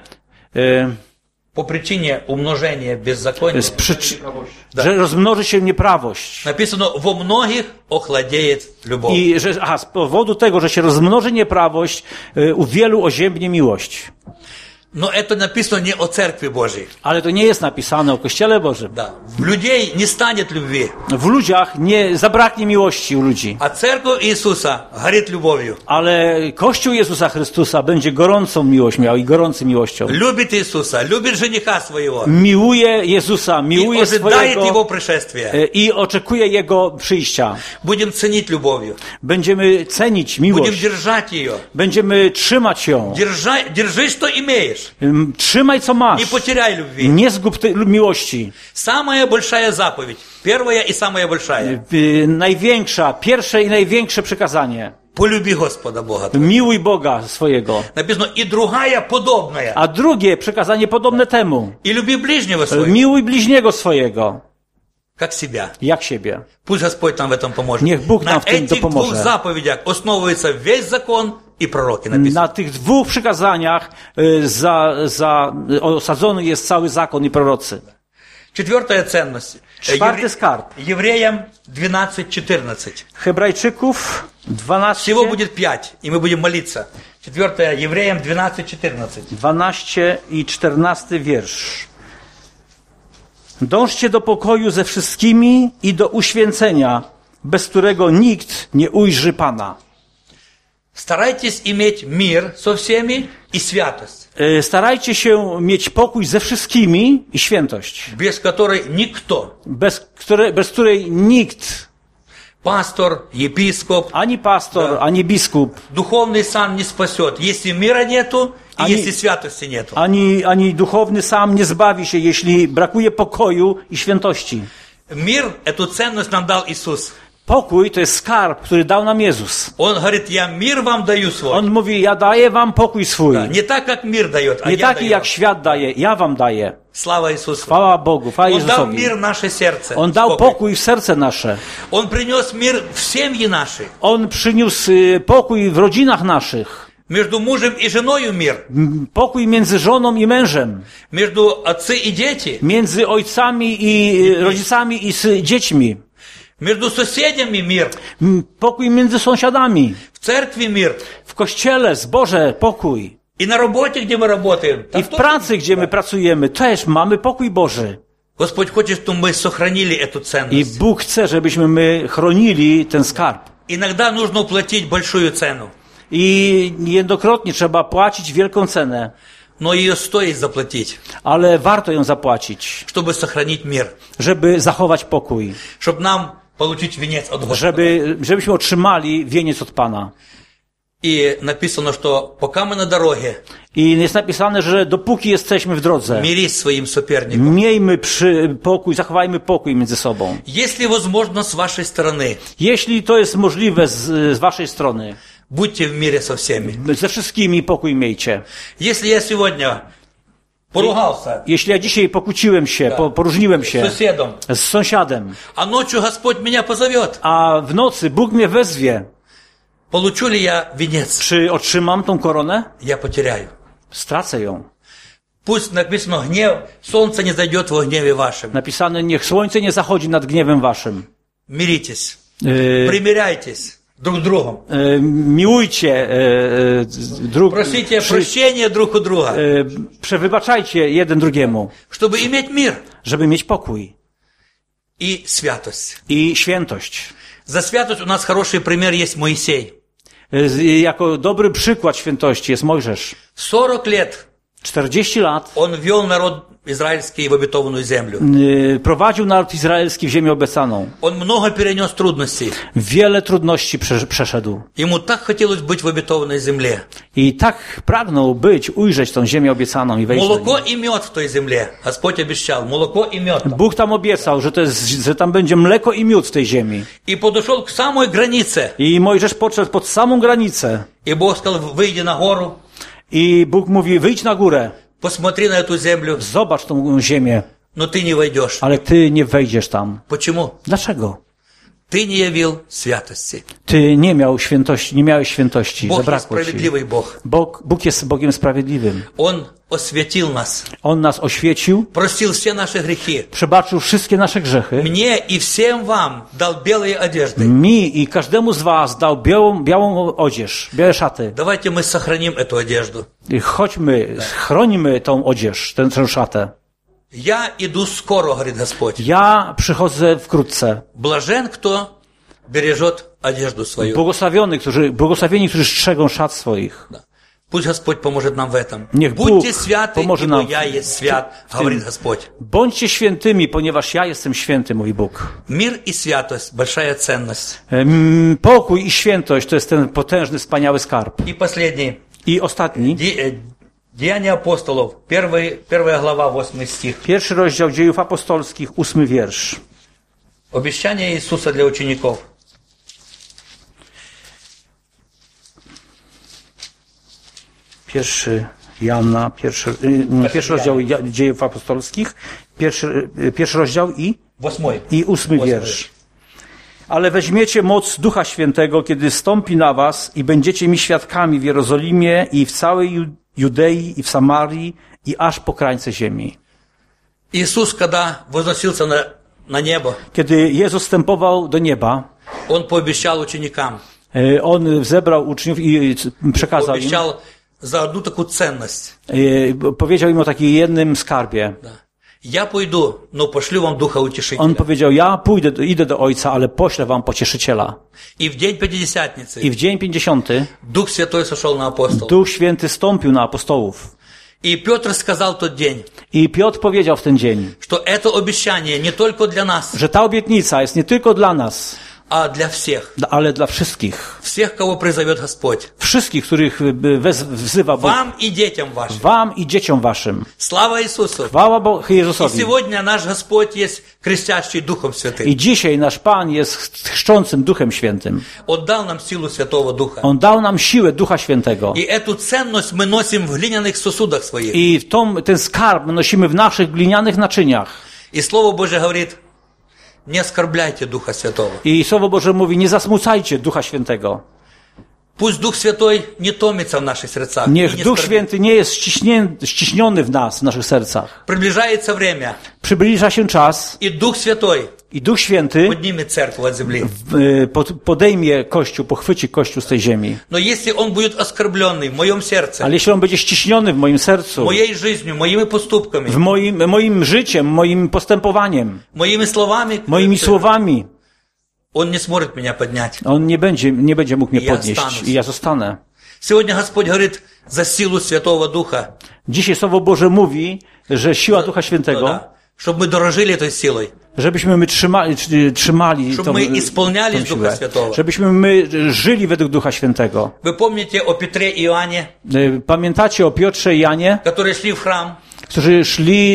że rozmnoży się nieprawość. написано, во многих охладеет любовь. I że z powodu tego, że się rozmnoży nieprawość, u wielu oziębnie miłość. Но это написано не о Церкви Божьей. Ale to nie jest napisane o Kościele Bożym. Да. В людей не станет любви. W ludziach nie zabraknie miłości u ludzi. А Церковь Иисуса горит любовью. Ale Kościół Jezusa Chrystusa będzie gorącą miłość miał i gorącym miłością. Любит Иисуса, любит жениха своего. Miłuje Jezusa, И miłuje ожидает Его swojego пришествия. i oczekuje Jego przyjścia. Будем ценить любовью. Będziemy cenić Будем miłość. держать ее. Będziemy trzymać ją. Держи, что имеешь. Trzymaj, co Не masz. потеряй любви. Nie zgub tej miłości. Самая большая заповедь. Первая и самая большая. Największa, pierwsze i największe przykazanie. Полюби Господа Бога. Miłuj Boga swojego. Написано, и другая подобная. A drugie przykazanie podobne temu. И люби ближнего своего, Miłuj bliźniego swojego. как себя. Jak siebie. Пусть Господь нам в этом поможет. Niech Bóg На nam w tym этих двух dopomoże. заповедях основывается весь закон и пророки. Написано. Na tych dwóch przykazaniach osadzony jest cały zakon i prorocy. Четвертая ценность. Czwarty skarb. Евреям 12:14. Hebrajczyków 12, Всего будет 5, и мы будем молиться. Четвертое, Евреям 12:14. 12 i 14 wiersz. Dążcie do pokoju ze wszystkimi i do uświęcenia, bez którego nikt nie ujrzy Pana. Старайтесь иметь мир со всеми и святость, Starajcie się mieć pokój ze wszystkimi i świętość, без которой никто, bez której nikt, пастор, епископ, ani pastor, ani biskup, духовный сан не спасет, если мира нету и Они- если святости нету. ani duchowny sam nie zbawi się, jeśli brakuje pokoju i świętości. Мир, эту ценность нам дал Иисус. Pokój to jest skarb, który dał nam Jezus. Он говорит, я мир вам даю свой. On mówi, ja daję wam pokój swój. Не так, как мир дает, а Nie я taki даю. jak świat daje, ja wam daję. Слава Иисусу. Chwała Bogu, chwała Он дал Jezusowi. мир в наше сердце. On dał Спокой. pokój w serce nasze. Он принес мир в семьи наши. On przyniósł pokój w rodzinach naszych. Между мужем и женою мир. Pokój między żoną i mężem. Между отцы и дети. Między ojcami i rodzicami i dziećmi. Между соседями мир. Pokój między sąsiadami. В церкви мир. W kościele, zborze, pokój. И на работе, где мы работаем. I w pracy, gdzie my pracujemy, też mamy pokój Boży. Господь хочет, чтобы мы сохранили эту I ценность. Bóg chce, żebyśmy my chronili ten skarb. Иногда нужно уплатить большую цену, I niejednokrotnie trzeba płacić wielką cenę, но ее стоит заплатить, ale warto ją zapłacić, чтобы сохранить мир, żeby zachować pokój, чтобы нам получить венец от Господа. żebyśmy otrzymali wieniec od Pana. И написано, что пока мы на дороге, I jest napisane, że dopóki jesteśmy w drodze, мирись с своим соперником. miejmy pokój, zachowajmy pokój między sobą. Если возможно с вашей стороны, Jeśli to jest możliwe z waszej strony, будьте в мире со всеми. ze wszystkimi pokój miejcie. Если я сегодня поругался Jeśli ja dzisiaj pokłóciłem się, poróżniłem с się соседом, z sąsiadem, а ночью Господь меня позовет, a w nocy Bóg mnie wezwie, получу ли я венец? czy otrzymam tą koronę? Я потеряю. Stracę ją. Пусть написано гнев, солнце не зайдет во гневе вашем. Napisane, niech słońce nie zachodzi nad gniewem waszym. Миритесь, Yy, примиряйтесь друг с другом. Miłujcie Просите прощения друг у друга, przewybaczajcie jeden drugiemu, чтобы иметь мир żeby mieć pokój и святость. i świętość. За святость у нас хороший пример есть Моисей. Jako dobry przykład świętości jest Mojżesz. 40 лет 40 lat он вел народ израильский в обетованную землю. Prowadził naród izraelski w ziemię obiecaną. Он много перенес трудностей. Wiele trudności przeszedł. Ему так хотелось быть в обетованной земле. I tak pragnął ujrzeć tą ziemię obiecaną i wejść do Молоко niej. и мед в той земле. Господь обещал. Молоко и мед. Bóg tam obiecał, że tam będzie mleko i miód w tej ziemi. И подошел к самой границе. I Mojżesz podszedł pod samą granicę. И Бог сказал, выйди на гору, I Bóg mówi, wyjdź na górę, посмотри на эту землю, zobacz tą ziemię, но ты не войдешь. ale ty nie wejdziesz tam. Почему? Dlaczego? Ты не явил святости. Ty nie miałeś świętości, Бог есть zabrakło ci. справедливый Бог. Bóg jest Bogiem sprawiedliwym. Он осветил нас, On nas oświecił, простил все наши грехи. przebaczył wszystkie nasze grzechy. Мне и всем вам дал белые одежды. Mi i każdemu z was dał białą odzież, białe szaty. Давайте мы сохраним эту одежду. I chodźmy, chronimy tą odzież, tę szatę. Я иду скоро, говорит Господь. Ja przychodzę wkrótce. Блажен, кто бережет одежду свою. Błogosławieni, którzy strzegą szat swoich. Пусть Господь поможет нам в этом. Niech Будьте Bóg святы, pomoże ибо nam я есть свят, говорит Господь. Bądźcie świętymi, ponieważ ja jestem święty, mówi Bóg. Мир и святость – большая ценность. Pokój i świętość to jest ten potężny, wspaniały skarb. И последний. I ostatni, Деяния апостолов, первая глава, 8 стих. 1 rozdział Dziejów Apostolskich, 8 wiersz. Обещание Иисуса для учеников. Pierwszy rozdział Dziejów Apostolskich, pierwszy rozdział i 8 wiersz. Ale weźmiecie moc Ducha Świętego, kiedy stąpi na was i będziecie mi świadkami w Jerozolimie i w całej Judei i w Samarii i aż po krańce ziemi. Иисус, когда возносился на небо, Kiedy Jezus wstępował do nieba, Он пообещал ученикам, On zebrał uczniów i przekazał im, пообещал за одну такую ценность. powiedział im o takim jednym skarbie. Я пойду, но пошлю вам Духа Утешителя. On powiedział, ja idę do Ojca, ale poślę wam Pocieszyciela. И в день Пятидесятницы I w dzień 50 Дух Святой сошел на апостолов. Duch Święty stąpił na apostołów. И Петр сказал в тот день, I Piotr powiedział w ten dzień, что это обещание не только для нас, że ta obietnica jest nie tylko dla nas, а для всех. ale dla wszystkich. Всех, кого призовет Господь. Wszystkich, których wzywa Bóg. Вам и детям вашим. Wam i dzieciom waszym. Слава Иисусу. Chwała И Jezusowi. сегодня наш Господь есть крестящий Духом Святым. I dzisiaj nasz Pan jest chrzczącym Duchem Świętym. Он дал нам силу Святого Духа. On dał nam siłę Ducha Świętego. И эту ценность мы носим в глиняных сосудах своих. I ten skarb nosimy w naszych glinianych naczyniach. И Слово Божие говорит, не оскорбляйте Духа Святого. I Słowo Boże mówi, nie zasmucajcie Ducha Świętego. Пусть Дух Святой не томится в наших сердцах. Niech и не Duch скорбит. Święty nie jest ściśniony w nas, w naszych sercach. Приближается время, Przybliża się czas и Дух Святой I Duch Święty поднимет церковь от земли. podejmie Kościół, pochwyci Kościół z tej ziemi. Но если он будет оскорбленный в моем сердце, Ale jeśli on będzie ściśniony w moim sercu, моей жизнью, моими поступками, w moim życiem, moim postępowaniem, моими словами, moimi słowami, он не сможет меня поднять. on nie będzie mógł mnie Ja podnieść ostanę. i ja zostanę. Сегодня Господь говорит за силу Святого Духа, Dzisiaj Słowo Boże mówi, że siła Ducha Świętego, да, чтобы мы дорожили этой силой, żebyśmy my trzymali чтобы tą мы исполнялись tą Духа siłę, Святого. żebyśmy my żyli według Ducha Świętego. Вы помните о Петре и Иоанне, Pamiętacie o Piotrze i Janie, которые шли в храм, którzy szli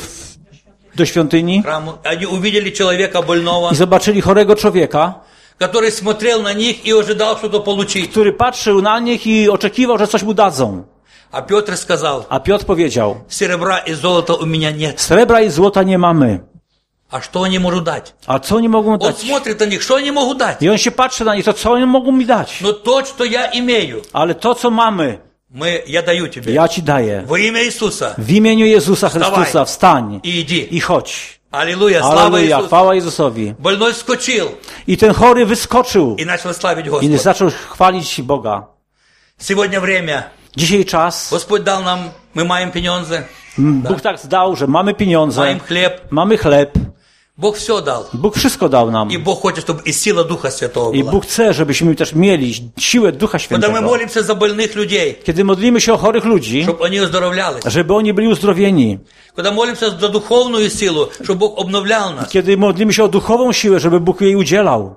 do świątyni они увидели человека больного, i zobaczyli chorego człowieka, который смотрел на них и ожидал что-то получить. który patrzył na nich i oczekiwał, że coś mu dadzą. А Петр сказал: A Piotr powiedział, серебра и золота у меня нет. srebra i złota nie mamy. А что они могут дать? A co oni mogą Он dać? смотрит на них, что они могут дать? I on się patrzy na nich, to co oni mogą mi dać? Но то, что я имею, Ale to, co mamy, я даю тебе. ja ci daję. Во имя Иисуса. W imieniu Jezusa Chrystusa wstań И иди. i chodź. Аллилуйя, слава Alleluja, Иисусу. chwała Jezusowi. Больной вскочил I ten chory wyskoczył и начал славить i Господа. zaczął chwalić Boga. Сегодня время. Dzisiaj czas. Господь дал нам, мы маем пенёнзы, Bóg tak dał, że mamy pieniądze, маем хлеб. mamy chleb. Бог все дал. Bóg wszystko dał nam. И Бог хочет, чтобы и сила Духа Святого I была. Bóg chce, żebyśmy też mieli siłę Ducha Когда мы Świętego. молимся за больных людей, Kiedy modlimy się o chorych ludzi, чтобы они оздоровлялись. żeby oni byli uzdrowieni. Когда молимся за духовную силу, чтобы Бог обновлял нас. Kiedy modlimy się o duchową siłę, żeby Bóg jej udzielał.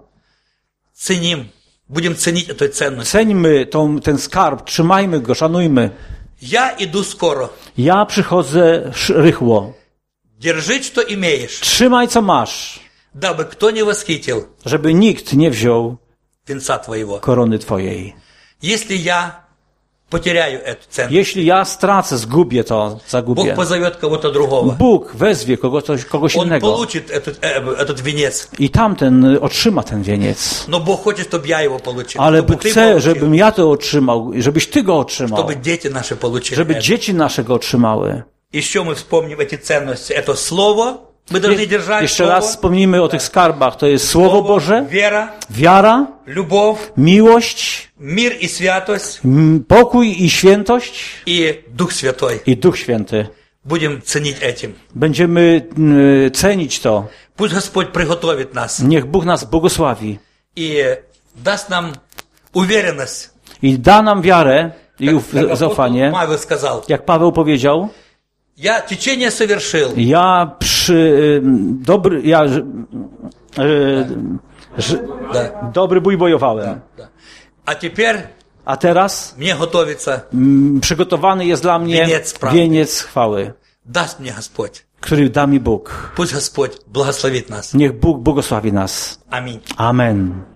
Ценим. Будем ценить эту ценность. Ceńmy ten skarb, trzymajmy go, szanujmy. Я иду скоро. Ja przychodzę rychło. Держи, что имеешь, Trzymaj, co masz, дабы кто не восхитил żeby nikt nie wziął венца твоего. korony twojej. Если я потеряю эту ценность, Jeśli ja stracę, zgubię to, Бог zagubię. позовет кого-то другого. Bóg wezwie kogoś Он innego получит этот венец. i tamten otrzyma ten wieniec. Но Бог хочет, чтобы я его получил. Ale Чтобы Bóg ты chce, получил. żebym ja to otrzymał, żebyś ty go otrzymał, Чтобы дети наши получили żeby это. dzieci nasze go otrzymały. Еще мы вспомним эти ценности. Это Слово. Мы должны держать Jeszcze Слово. raz wspomnimy o tych skarbach. To jest Słowo Boże, Вера, wiara, любовь, miłość, мир и святость pokój i świętość и Дух Святой. i Duch Święty. Будем ценить этим. Będziemy cenić to. Пусть Господь приготовит нас Niech Bóg nas błogosławi и даст нам уверенность. i da nam wiarę i Как zaufanie. апостол Павел сказал: Jak Paweł powiedział, я течение совершил, dobry bój bojowałem. а теперь A teraz мне готовится, przygotowany jest dla mnie Wieniec prawdy. wieniec chwały, даст мне Господь. który da mi Bóg. Пусть Господь благословит нас. Niech Bóg błogosławi nas. Аминь. Amen.